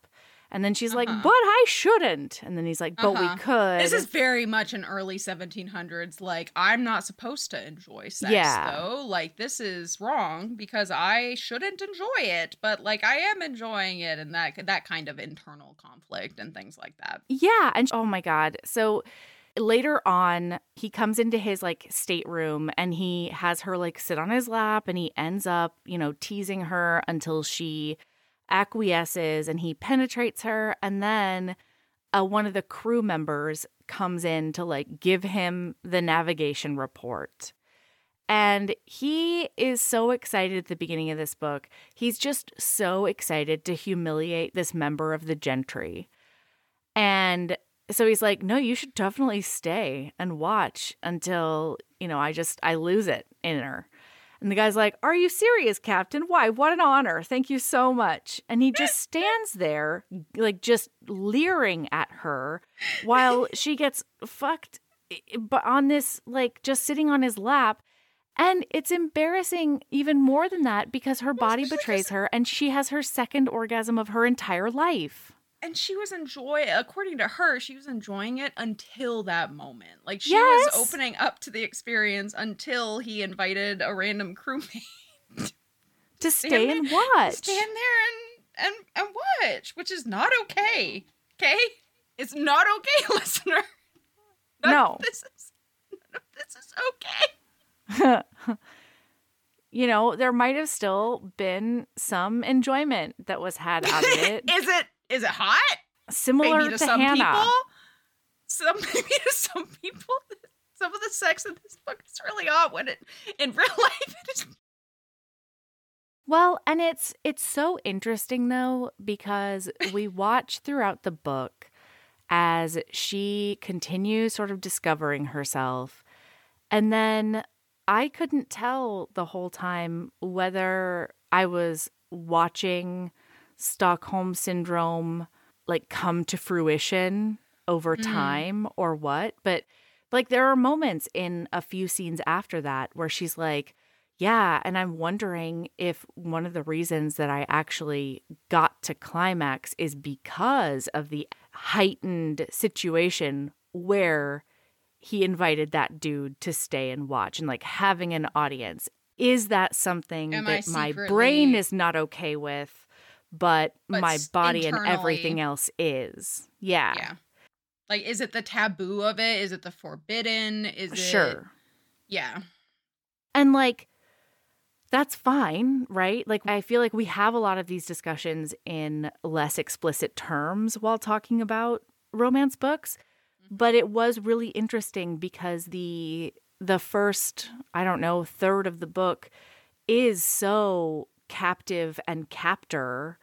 And then she's like, Uh-huh. but I shouldn't. And then he's like, but Uh-huh. we could. This is very much an early seventeen hundreds, like, I'm not supposed to enjoy sex, Yeah. though. Like, this is wrong because I shouldn't enjoy it, but, like, I am enjoying it, and that that kind of internal conflict and things like that. Yeah. And oh my God. So later on, he comes into his like stateroom and he has her like sit on his lap and he ends up, you know, teasing her until she acquiesces and he penetrates her. And then uh, one of the crew members comes in to like give him the navigation report. And he is so excited at the beginning of this book. He's just so excited to humiliate this member of the gentry. And so he's like, no, you should definitely stay and watch until, you know, I just, I lose it in her. And the guy's like, are you serious, Captain? Why? What an honor. Thank you so much. And he just stands there, like just leering at her while she gets fucked but on this, like just sitting on his lap. And it's embarrassing even more than that because her body betrays her and she has her second orgasm of her entire life. And she was enjoying, according to her, she was enjoying it until that moment. Like, she Yes. was opening up to the experience until he invited a random crewmate To stand stay there- and to watch. stand there and, and, and watch, which is not okay. Okay? It's not okay, listener. None No. of this is, none of this is okay. You know, there might have still been some enjoyment that was had out of it. Is it, is it hot? Similar Maybe to, to some Hannah. people. Some maybe to some people, some of the sex in this book is really hot. When it in real life, it is. Well, and it's it's so interesting though because we watch throughout the book as she continues sort of discovering herself, and then I couldn't tell the whole time whether I was watching Stockholm Syndrome like come to fruition over Mm. time or what. But like there are moments in a few scenes after that where she's like, yeah, and I'm wondering if one of the reasons that I actually got to climax is because of the heightened situation where he invited that dude to stay and watch and like having an audience. Is that something Am I that my secretly- brain is not okay with, but, But my s- body and internally- everything else is? Yeah. Yeah. Like, is it the taboo of it? Is it the forbidden? Is it Sure. Yeah. And like, that's fine, right? Like, I feel like we have a lot of these discussions in less explicit terms while talking about romance books. But it was really interesting because the the first, I don't know, third of the book is so captive and captor.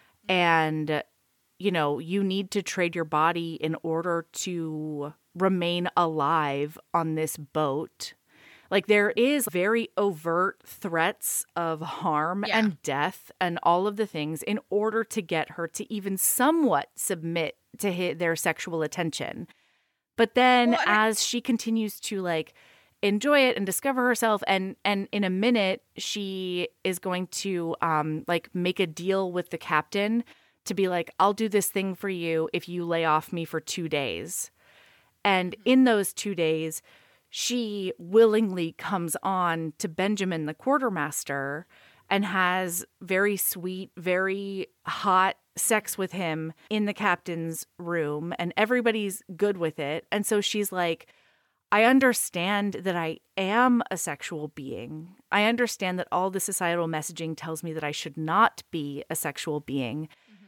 And, you know, you need to trade your body in order to remain alive on this boat. Like there is very overt threats of harm Yeah. and death and all of the things in order to get her to even somewhat submit to hit their sexual attention. But then Well, and I- as she continues to like enjoy it and discover herself and and in a minute she is going to um like make a deal with the captain to be like, I'll do this thing for you if you lay off me for two days. And in those two days, she willingly comes on to Benjamin, the quartermaster, and has very sweet, very hot sex with him in the captain's room, and everybody's good with it. And so she's like, I understand that I am a sexual being. I understand that all the societal messaging tells me that I should not be a sexual being.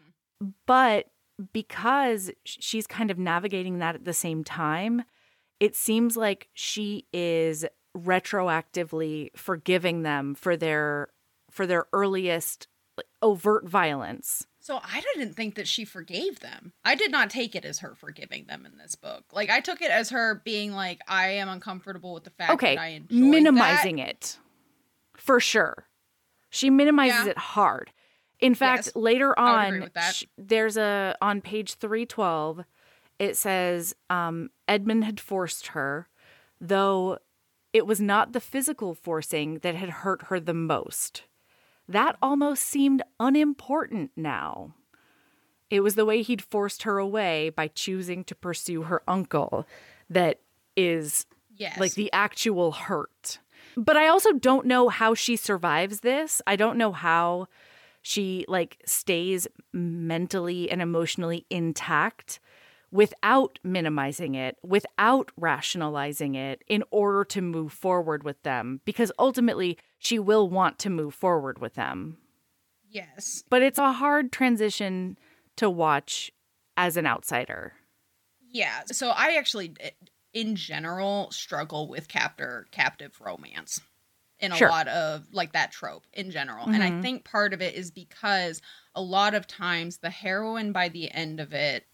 But because she's kind of navigating that at the same time, it seems like she is retroactively forgiving them for their for their earliest like, overt violence. So I didn't think that she forgave them. I did not take it as her forgiving them in this book. Like, I took it as her being like, I am uncomfortable with the fact Okay, that I enjoy minimizing that. it for sure. She minimizes Yeah. it hard. In fact, Yes, later I would agree on, with that. sh- there's a on page three twelve. It says um, Edmund had forced her, though it was not the physical forcing that had hurt her the most. That almost seemed unimportant now. It was the way he'd forced her away by choosing to pursue her uncle that is Yes. like the actual hurt. But I also don't know how she survives this. I don't know how she like stays mentally and emotionally intact without minimizing it, without rationalizing it in order to move forward with them, because ultimately she will want to move forward with them. Yes. But it's a hard transition to watch as an outsider. Yeah. So I actually, in general, struggle with captor captive romance in a Sure. lot of like that trope in general. Mhm. And I think part of it is because a lot of times the heroine by the end of it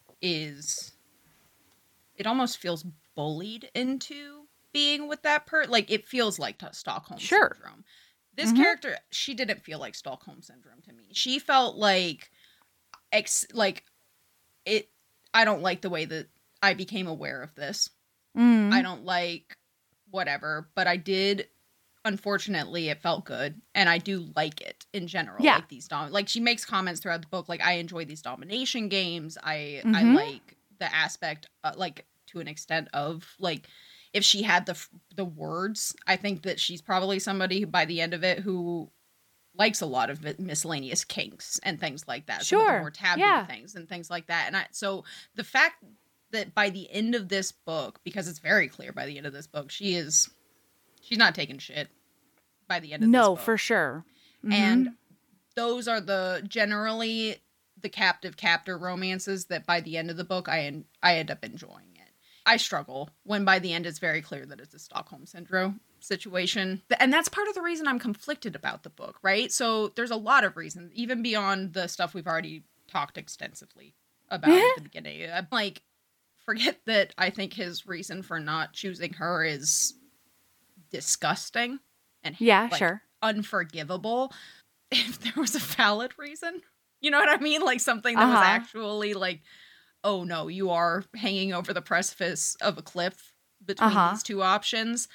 is, it almost feels bullied into being with that person. Like it feels like t- Stockholm Sure. syndrome. This Mhm. character, she didn't feel like Stockholm syndrome to me. She felt like, ex like it. I don't like the way that I became aware of this. Mm. I don't like whatever, but I did. Unfortunately, it felt good, and I do like it in general. Yeah. Like these dom, like she makes comments throughout the book, like I enjoy these domination games. I I Mhm. like the aspect, uh, like to an extent of like if she had the f- the words, I think that she's probably somebody who, by the end of it, who likes a lot of mi- miscellaneous kinks and things like that. Some of the Sure. more taboo Yeah. things and things like that. And I so the fact that by the end of this book, because it's very clear by the end of this book, she is she's not taking shit by the end of this No, book. for sure. Mhm. And those are the generally the captive captor romances that by the end of the book I en- I end up enjoying it. I struggle when by the end it's very clear that it's a Stockholm syndrome situation. And that's part of the reason I'm conflicted about the book, right? So there's a lot of reasons, even beyond the stuff we've already talked extensively about at the beginning. I'm like, forget that I think his reason for not choosing her is disgusting and Yeah, like, sure. unforgivable. If there was a valid reason, you know what I mean? Like something that was Uh-huh. actually like, oh no, you are hanging over the precipice of a cliff between Uh-huh. these two options.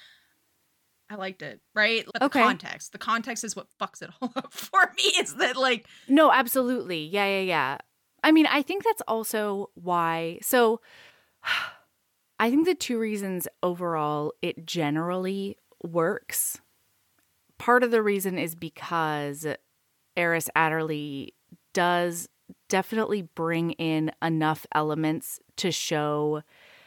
I liked it, right? But Okay. the context, the context is what fucks it all up for me. Is that like, No, absolutely. Yeah, yeah, yeah. I mean, I think that's also why. So I think the two reasons overall it generally works. Part of the reason is because Eris Adderley does definitely bring in enough elements to show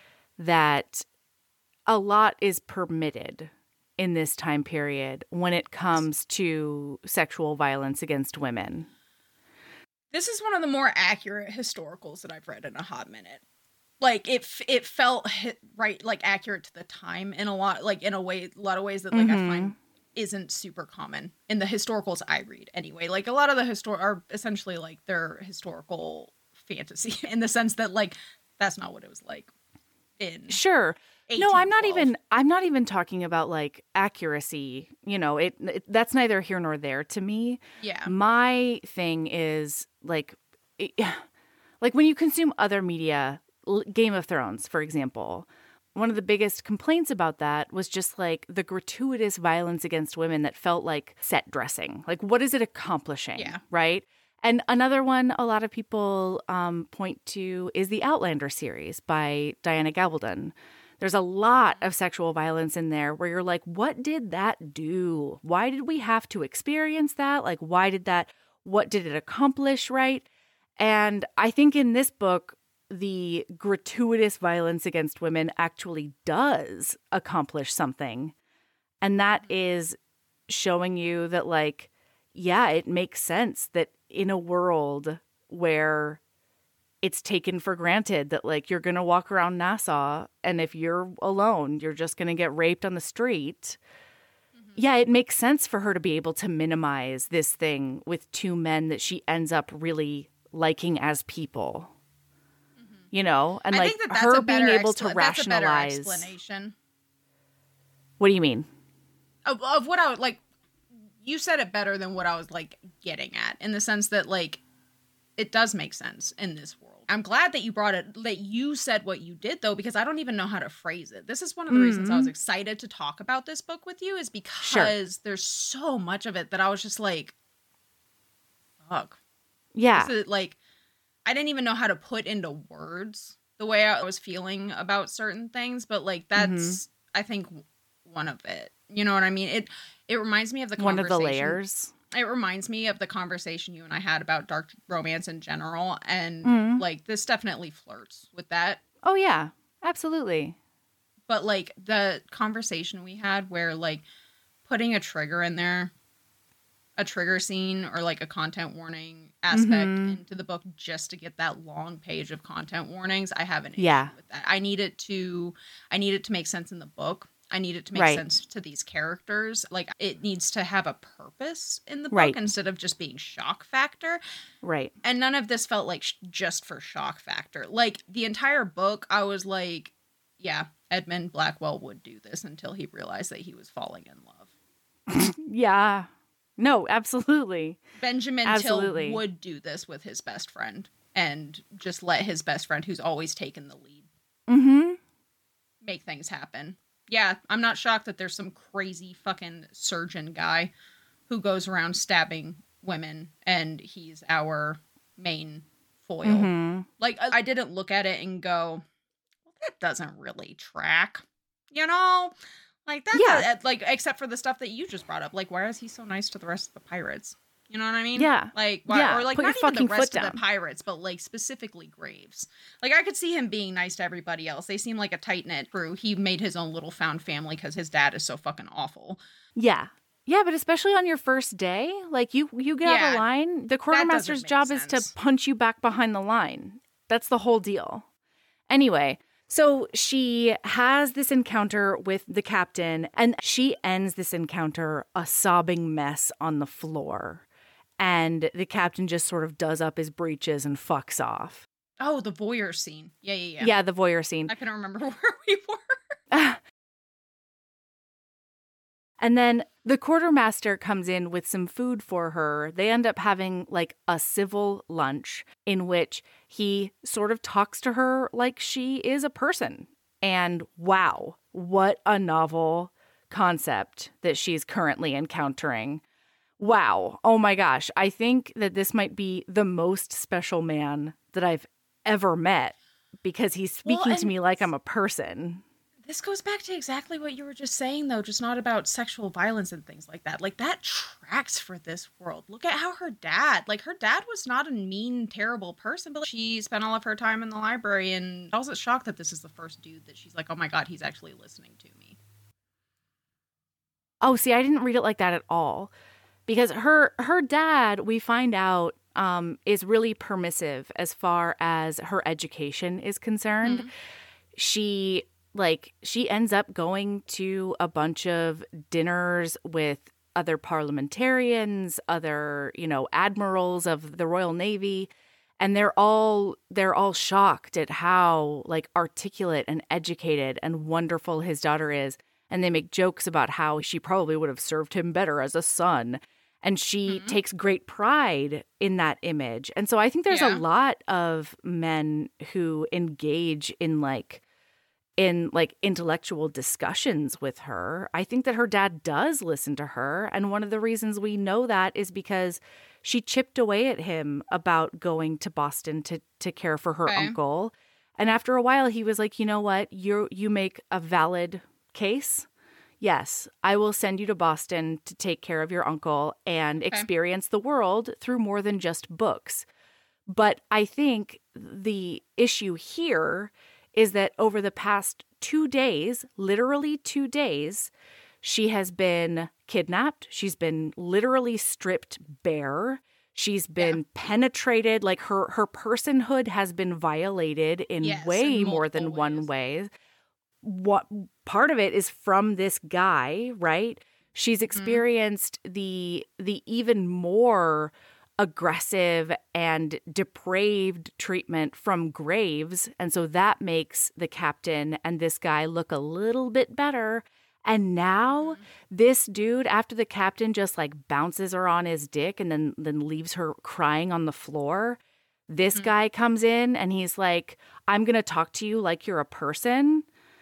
that a lot is permitted in this time period when it comes to sexual violence against women. this is one of the more accurate historicals that I've read in a hot minute. Like it, f- it felt hit right, like accurate to the time in a lot, like in a way, a lot of ways that like I find isn't super common in the historicals I read anyway. Like a lot of the histor are essentially like they're historical fantasy in the sense that like that's not what it was like in Sure. No, I'm not eighteen twelve. even I'm not even talking about like accuracy, you know, it, it that's neither here nor there to me. Yeah. My thing is like it, like when you consume other media, L- Game of Thrones, for example, one of the biggest complaints about that was just like the gratuitous violence against women that felt like set dressing. Like, what is it accomplishing? Yeah. Right. And another one a lot of people um, point to is the Outlander series by Diana Gabaldon. There's a lot of sexual violence in there where you're like, what did that do? Why did we have to experience that? Like, why did that, what did it accomplish, right? And I think in this book, the gratuitous violence against women actually does accomplish something. And that is showing you that, like, yeah, it makes sense that in a world where it's taken for granted that, like, you're going to walk around Nassau and if you're alone, you're just going to get raped on the street. Mm-hmm. Yeah, it makes sense for her to be able to minimize this thing with two men that she ends up really liking as people. You know, and I like think that that's her a better being able expla- to that's a better rationalize. explanation What do you mean? of, of what I would like. You said it better than what I was like getting at, in the sense that like it does make sense in this world. I'm glad that you brought it, that you said what you did though, because I don't even know how to phrase it. This is one of the mm-hmm. reasons I was excited to talk about this book with you, is because sure. there's so much of it that I was just like, fuck. Yeah. This is, like, I didn't even know how to put into words the way I was feeling about certain things, but like that's mm-hmm. I think one of it. You know what I mean? It it reminds me of the one conversation. of the layers. It reminds me of the conversation you and I had about dark romance in general, and mm-hmm. like this definitely flirts with that. Oh yeah, absolutely. But like the conversation we had where like putting a trigger in there, a trigger scene or like a content warning aspect mm-hmm. into the book just to get that long page of content warnings, I have an issue yeah. with that. I need it to I need it to make sense in the book. I need it to make right. sense to these characters. Like it needs to have a purpose in the book right. instead of just being shock factor. Right. And none of this felt like sh- just for shock factor. Like the entire book, I was like, yeah, Edmund Blackwell would do this until he realized that he was falling in love. yeah. No, absolutely. Benjamin absolutely. Till would do this with his best friend and just let his best friend, who's always taken the lead, mm-hmm. make things happen. Yeah, I'm not shocked that there's some crazy fucking surgeon guy who goes around stabbing women and he's our main foil. Mm-hmm. Like, I didn't look at it and go, well, that doesn't really track. You know? Like, that's yeah. a, like, except for the stuff that you just brought up. Like, why is he so nice to the rest of the pirates? You know what I mean? Yeah. Like, why, yeah. or like, Put not your even the rest foot of down. the pirates, but like specifically Graves. Like, I could see him being nice to everybody else. They seem like a tight-knit crew. He made his own little found family because his dad is so fucking awful. Yeah. Yeah, but especially on your first day, like you, you get Yeah, out of line. The quartermaster's job sense. is to punch you back behind the line. That's the whole deal. Anyway, so she has this encounter with the captain, and she ends this encounter a sobbing mess on the floor. And the captain just sort of does up his breeches and fucks off. Oh, the voyeur scene. Yeah, yeah, yeah. Yeah, the voyeur scene. I couldn't remember where we were. And then the quartermaster comes in with some food for her. They end up having like a civil lunch in which he sort of talks to her like she is a person. And wow, what a novel concept that she's currently encountering. Wow. Oh my gosh. I think that this might be the most special man that I've ever met because he's speaking well, to me like I'm a person. This goes back to exactly what you were just saying, though, just not about sexual violence and things like that. Like, that tracks for this world. Look at how her dad, like, her dad was not a mean, terrible person, but she spent all of her time in the library, and I wasn't shocked that this is the first dude that she's like, oh my God, he's actually listening to me. Oh, see, I didn't read it like that at all. Because her her dad, we find out, um, is really permissive as far as her education is concerned. Mm-hmm. She... Like, she ends up going to a bunch of dinners with other parliamentarians, other, you know, admirals of the Royal Navy, and they're all they're all shocked at how, like, articulate and educated and wonderful his daughter is. And they make jokes about how she probably would have served him better as a son. And she mm-hmm. takes great pride in that image. And so I think there's yeah. a lot of men who engage in, like, in like intellectual discussions with her. I think that her dad does listen to her. And one of the reasons we know that is because she chipped away at him about going to Boston to, to care for her okay. uncle. And after a while, he was like, you know what? You you make a valid case. Yes, I will send you to Boston to take care of your uncle and okay. experience the world through more than just books. But I think the issue here is that over the past two days, literally two days, she has been kidnapped. She's been literally stripped bare. She's been yeah. penetrated. Like her, her personhood has been violated in yes, way in more than ways. one way. What part of it is from this guy, right? She's experienced mm-hmm. the the even more aggressive and depraved treatment from Graves. And so that makes the captain and this guy look a little bit better. And now this dude, after the captain just like bounces her on his dick and then, then leaves her crying on the floor, this mm-hmm. guy comes in and he's like, I'm going to talk to you like you're a person.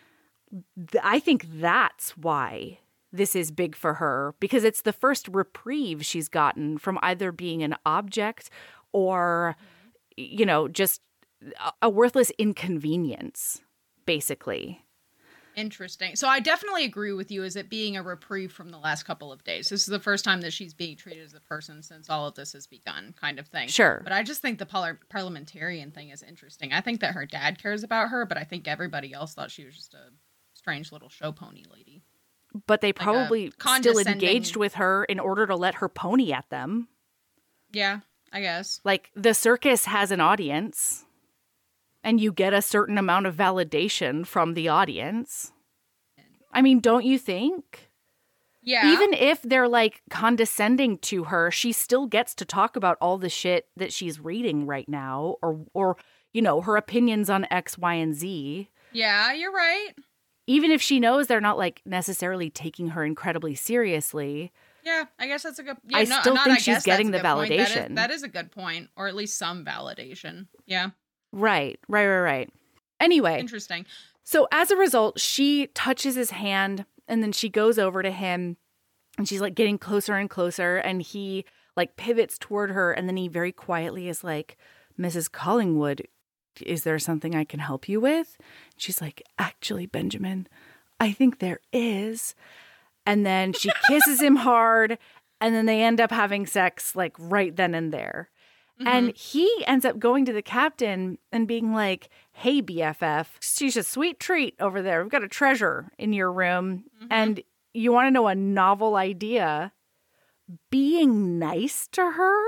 I think that's why this is big for her, because it's the first reprieve she's gotten from either being an object or you know, just a worthless inconvenience, basically. Interesting. So I definitely agree with you as it being a reprieve from the last couple of days. This is the first time that she's being treated as a person since all of this has begun, kind of thing. Sure. But I just think the par- parliamentarian thing is interesting. I think that her dad cares about her, but I think everybody else thought she was just a strange little show pony lady. But they Like probably a still condescending- engaged with her in order to let her pony at them. Yeah, I guess. Like, the circus has an audience, and you get a certain amount of validation from the audience. I mean, don't you think? Yeah. Even if they're, like, condescending to her, she still gets to talk about all the shit that she's reading right now, or, or you know, her opinions on X, Y, and Z. Yeah, you're right. Even if she knows they're not, like, necessarily taking her incredibly seriously. Yeah, I guess that's a good... Yeah, I no, still not, think I she's guess getting that's the a good point. That is- validation. that is a good point, or at least some validation. Yeah, Right, right, right, right. Anyway, interesting. so as a result, she touches his hand, and then she goes over to him, and she's, like, getting closer and closer, and he, like, pivots toward her, and then he very quietly is like, Missus Collingwood, is there something I can help you with? She's like, actually, Benjamin, I think there is. And then she kisses him hard, and then they end up having sex, like, right then and there. Mm-hmm. And he ends up going to the captain and being like, hey, B F F, she's a sweet treat over there. We've got a treasure in your room. Mm-hmm. And you want to know a novel idea? Being nice to her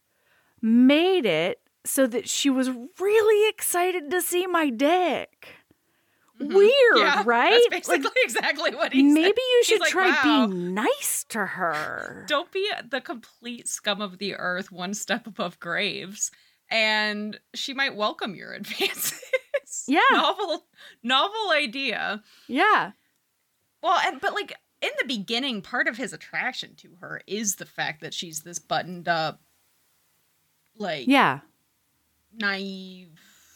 made it so that she was really excited to see my dick. Mm-hmm. Weird, yeah, right? That's basically like, exactly what he maybe said. Maybe you should like, try wow. being nice to her. Don't be the complete scum of the earth one step above Graves, and she might welcome your advances. Yeah. Novel, novel idea. Yeah. Well, and but like in the beginning, part of his attraction to her is the fact that she's this buttoned up, like, yeah, naive,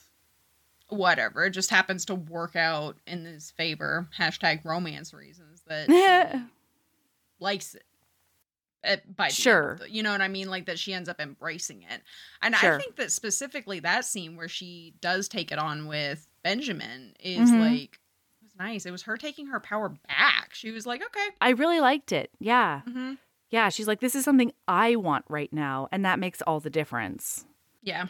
whatever. It just happens to work out in his favor. Hashtag romance reasons that she likes it. At, by the sure. end of the, you know what I mean? Like that she ends up embracing it. And sure. I think that specifically that scene where she does take it on with Benjamin is mm-hmm. like, it was nice. It was her taking her power back. She was like, okay. I really liked it. Yeah. Mm-hmm. Yeah. She's like, this is something I want right now. And that makes all the difference. Yeah.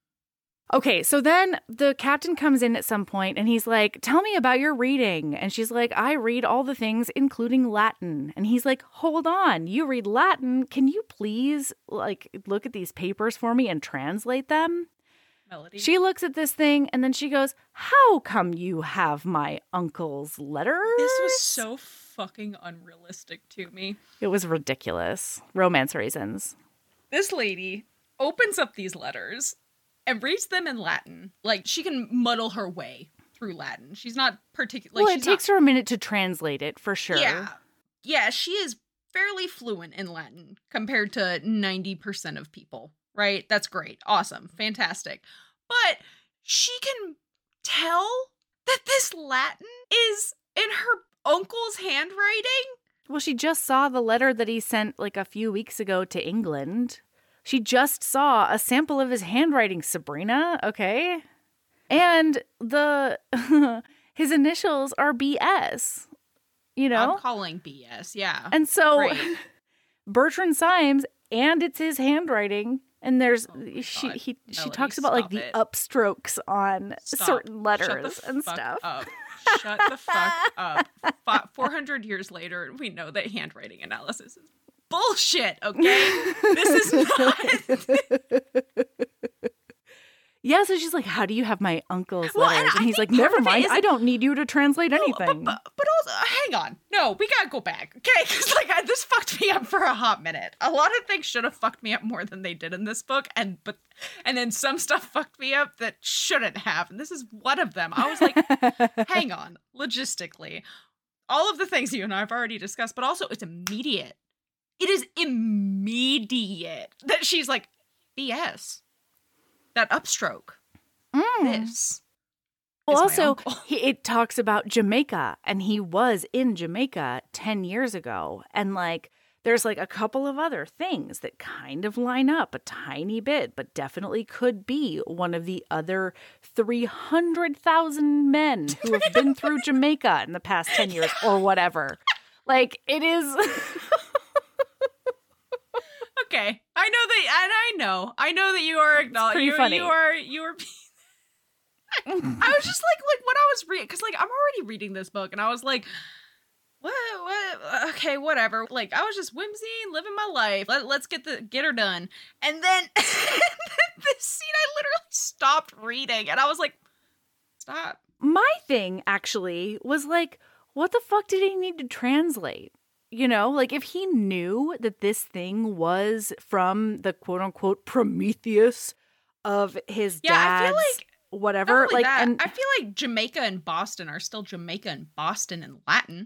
Okay, so then the captain comes in at some point and he's like, tell me about your reading. And she's like, I read all the things, including Latin. And he's like, hold on, you read Latin? Can you please, like, look at these papers for me and translate them? Melody. She looks at this thing and then she goes, how come you have my uncle's letters? This was so fucking unrealistic to me. It was ridiculous. Romance reasons. This lady opens up these letters and reads them in Latin. Like, she can muddle her way through Latin. She's not particularly... Well, it takes not... her a minute to translate it, for sure. Yeah. Yeah, she is fairly fluent in Latin compared to ninety percent of people, right? That's great. Awesome. Fantastic. But she can tell that this Latin is in her uncle's handwriting? Well, she just saw the letter that he sent, like, a few weeks ago to England. She just saw a sample of his handwriting, Sabrina, okay? And the his initials are B S, you know? I'm calling B S, yeah. And so Great. Bertrand Symes, and it's his handwriting, and there's oh she God. he she Melody, talks about like the it. upstrokes on Stop. certain letters Shut the and fuck stuff. Up. Shut the fuck up. F- four hundred years later, we know that handwriting analysis is bullshit, okay? This is not... Yeah, so she's like, how do you have my uncle's Well, letters? and And, I he's like, think part never of it mind. is- I don't need you to translate No, anything. But, but, but also, hang on. No, we gotta go back, okay? Because, like, I, this fucked me up for a hot minute. A lot of things should have fucked me up more than they did in this book, and but and then some stuff fucked me up that shouldn't have, and this is one of them. I was like, hang on. Logistically, all of the things you and I have already discussed, but also it's immediate. It is immediate that she's like, B S. That upstroke. Mm. This. Well, is my also, uncle. he, it talks about Jamaica, and he was in Jamaica ten years ago. And, like, there's like a couple of other things that kind of line up a tiny bit, but definitely could be one of the other three hundred thousand men who have been through Jamaica in the past ten years or whatever. Like, it is... Okay, I know that, and I know, I know that you are acknowledging. You, funny. you are, you are. I was just like, like when I was reading, because like I'm already reading this book, and I was like, what, what? Okay, whatever. Like I was just whimsy, living my life. Let, let's get the get her done. And then this scene, I literally stopped reading, and I was like, stop. My thing actually was like, what the fuck did he need to translate? You know, like if he knew that this thing was from the quote unquote Prometheus of his Yeah, I dad's feel like whatever, not only like, that, and I feel like Jamaica and Boston are still Jamaica and Boston in Latin.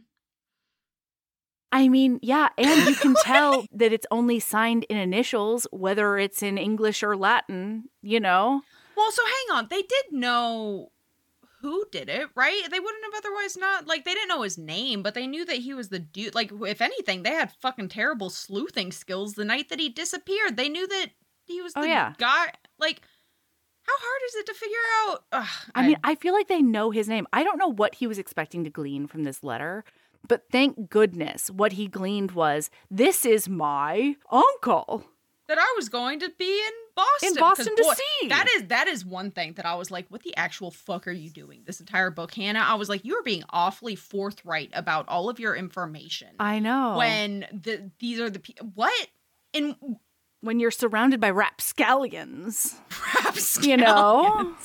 I mean, yeah, and you can tell that it's only signed in initials, whether it's in English or Latin, you know? Well, so hang on. They did know who did it, right? They wouldn't have otherwise not, like, they didn't know his name, but they knew that he was the dude. Like, if anything, they had fucking terrible sleuthing skills the night that he disappeared. They knew that he was the Oh, yeah. guy. Like, how hard is it to figure out? Ugh, I mean, I feel like they know his name. I don't know what he was expecting to glean from this letter, but thank goodness what he gleaned was, this is my uncle. that I was going to be in Boston. In Boston 'Cause, to boy, see. That is that is one thing that I was like, what the actual fuck are you doing this entire book, Hannah? I was like, you are being awfully forthright about all of your information. I know. When the these are the people. What? In When you're surrounded by rapscallions, rapscallions. you know?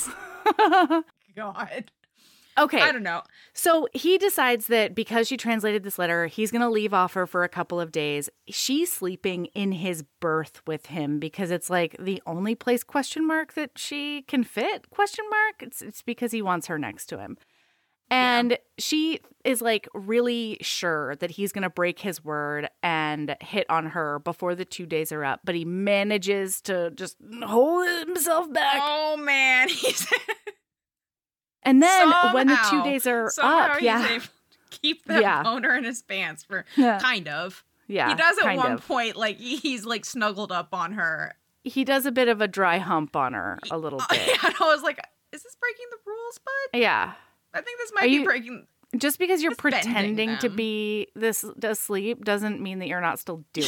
God. Okay. I don't know. So he decides that because she translated this letter, he's going to leave off her for a couple of days. She's sleeping in his berth with him because it's like the only place question mark that she can fit question mark. It's, it's because he wants her next to him. And yeah. she is like really sure that he's going to break his word and hit on her before the two days are up. But he manages to just hold himself back. Oh, man. He's... And then somehow, when the two days are up, he's yeah. able to keep that Yeah. boner in his pants for Yeah. kind of. Yeah, He does at kind one of. point, like, he's like snuggled up on her. He does a bit of a dry hump on her a little Uh, bit. yeah, and I was like, is this breaking the rules, bud? Yeah. I think this might Are be you- breaking. Just because you're Just bending pretending to them. be this asleep doesn't mean that you're not still doing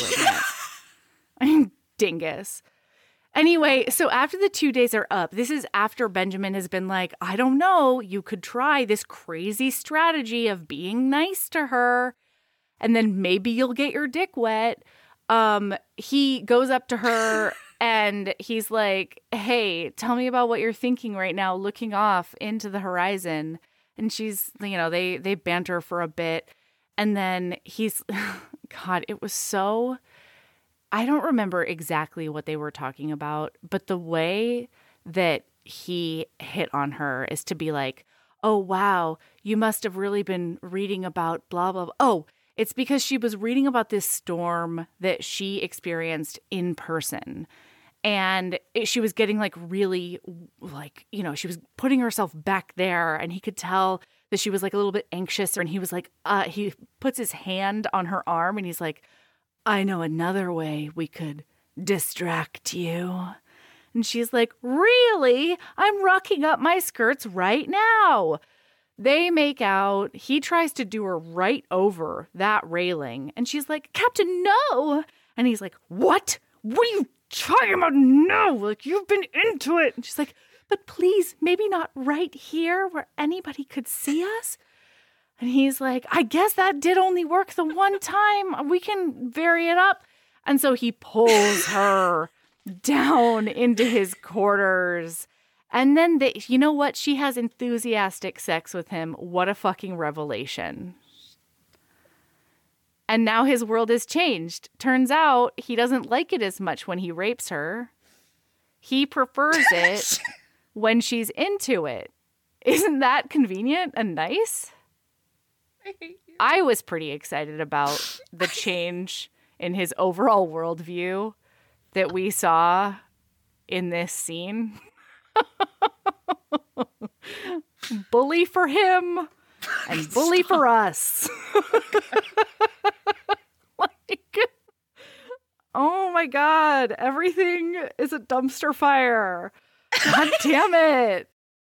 it. Dingus. Anyway, so after the two days are up, this is after Benjamin has been like, I don't know, you could try this crazy strategy of being nice to her, and then maybe you'll get your dick wet. Um, he goes up to her and he's like, hey, tell me about what you're thinking right now, looking off into the horizon. And she's, you know, they, they banter for a bit. And then he's, God, it was so... I don't remember exactly what they were talking about, but the way that he hit on her is to be like, oh, wow, you must have really been reading about blah, blah, blah. Oh, it's because she was reading about this storm that she experienced in person. And it, she was getting like really like, you know, she was putting herself back there, and he could tell that she was like a little bit anxious. And he was like, uh, he puts his hand on her arm and he's like, I know another way we could distract you. And she's like, really? I'm rocking up my skirts right now. They make out. He tries to do her right over that railing. And she's like, Captain, no. And he's like, what? What are you talking about? No, like you've been into it. And she's like, but please, maybe not right here where anybody could see us. And he's like, I guess that did only work the one time. We can vary it up. And so he pulls her down into his quarters. And then, they, you know what? She has enthusiastic sex with him. What a fucking revelation. And now his world has changed. Turns out he doesn't like it as much when he rapes her. He prefers it when she's into it. Isn't that convenient and nice? I hate you. I was pretty excited about the change in his overall worldview that we saw in this scene. Bully for him and bully for us. Like, my God. Everything is a dumpster fire. God damn it.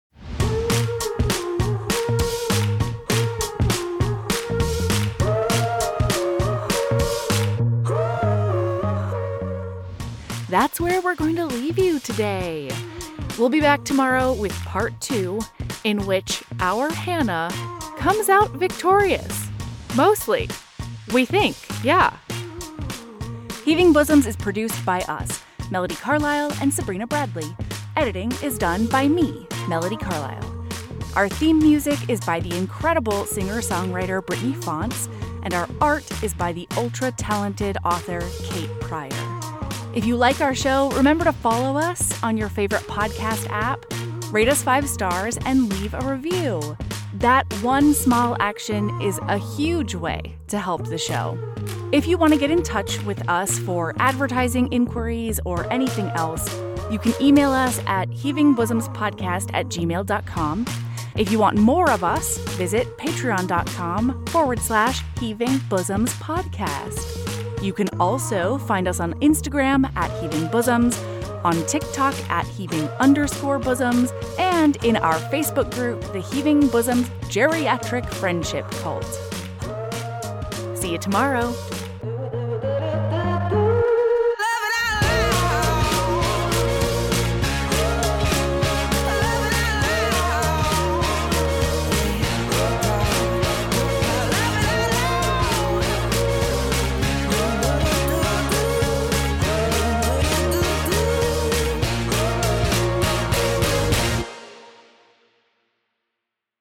That's where we're going to leave you today. We'll be back tomorrow with part two, in which our Hannah comes out victorious. Mostly. We think, yeah. Heaving Bosoms is produced by us, Melody Carlisle and Sabrina Bradley. Editing is done by me, Melody Carlisle. Our theme music is by the incredible singer-songwriter Brittany Fonts, and our art is by the ultra-talented author Kate Pryor. If you like our show, remember to follow us on your favorite podcast app, rate us five stars, and leave a review. That one small action is a huge way to help the show. If you want to get in touch with us for advertising inquiries or anything else, you can email us at heavingbosomspodcast at gmail dot com. If you want more of us, visit patreon.com forward slash Heaving Bosoms Podcast. You can also find us on Instagram at Heaving Bosoms, on TikTok at Heaving underscore Bosoms, and in our Facebook group, the Heaving Bosoms Geriatric Friendship Cult. See you tomorrow.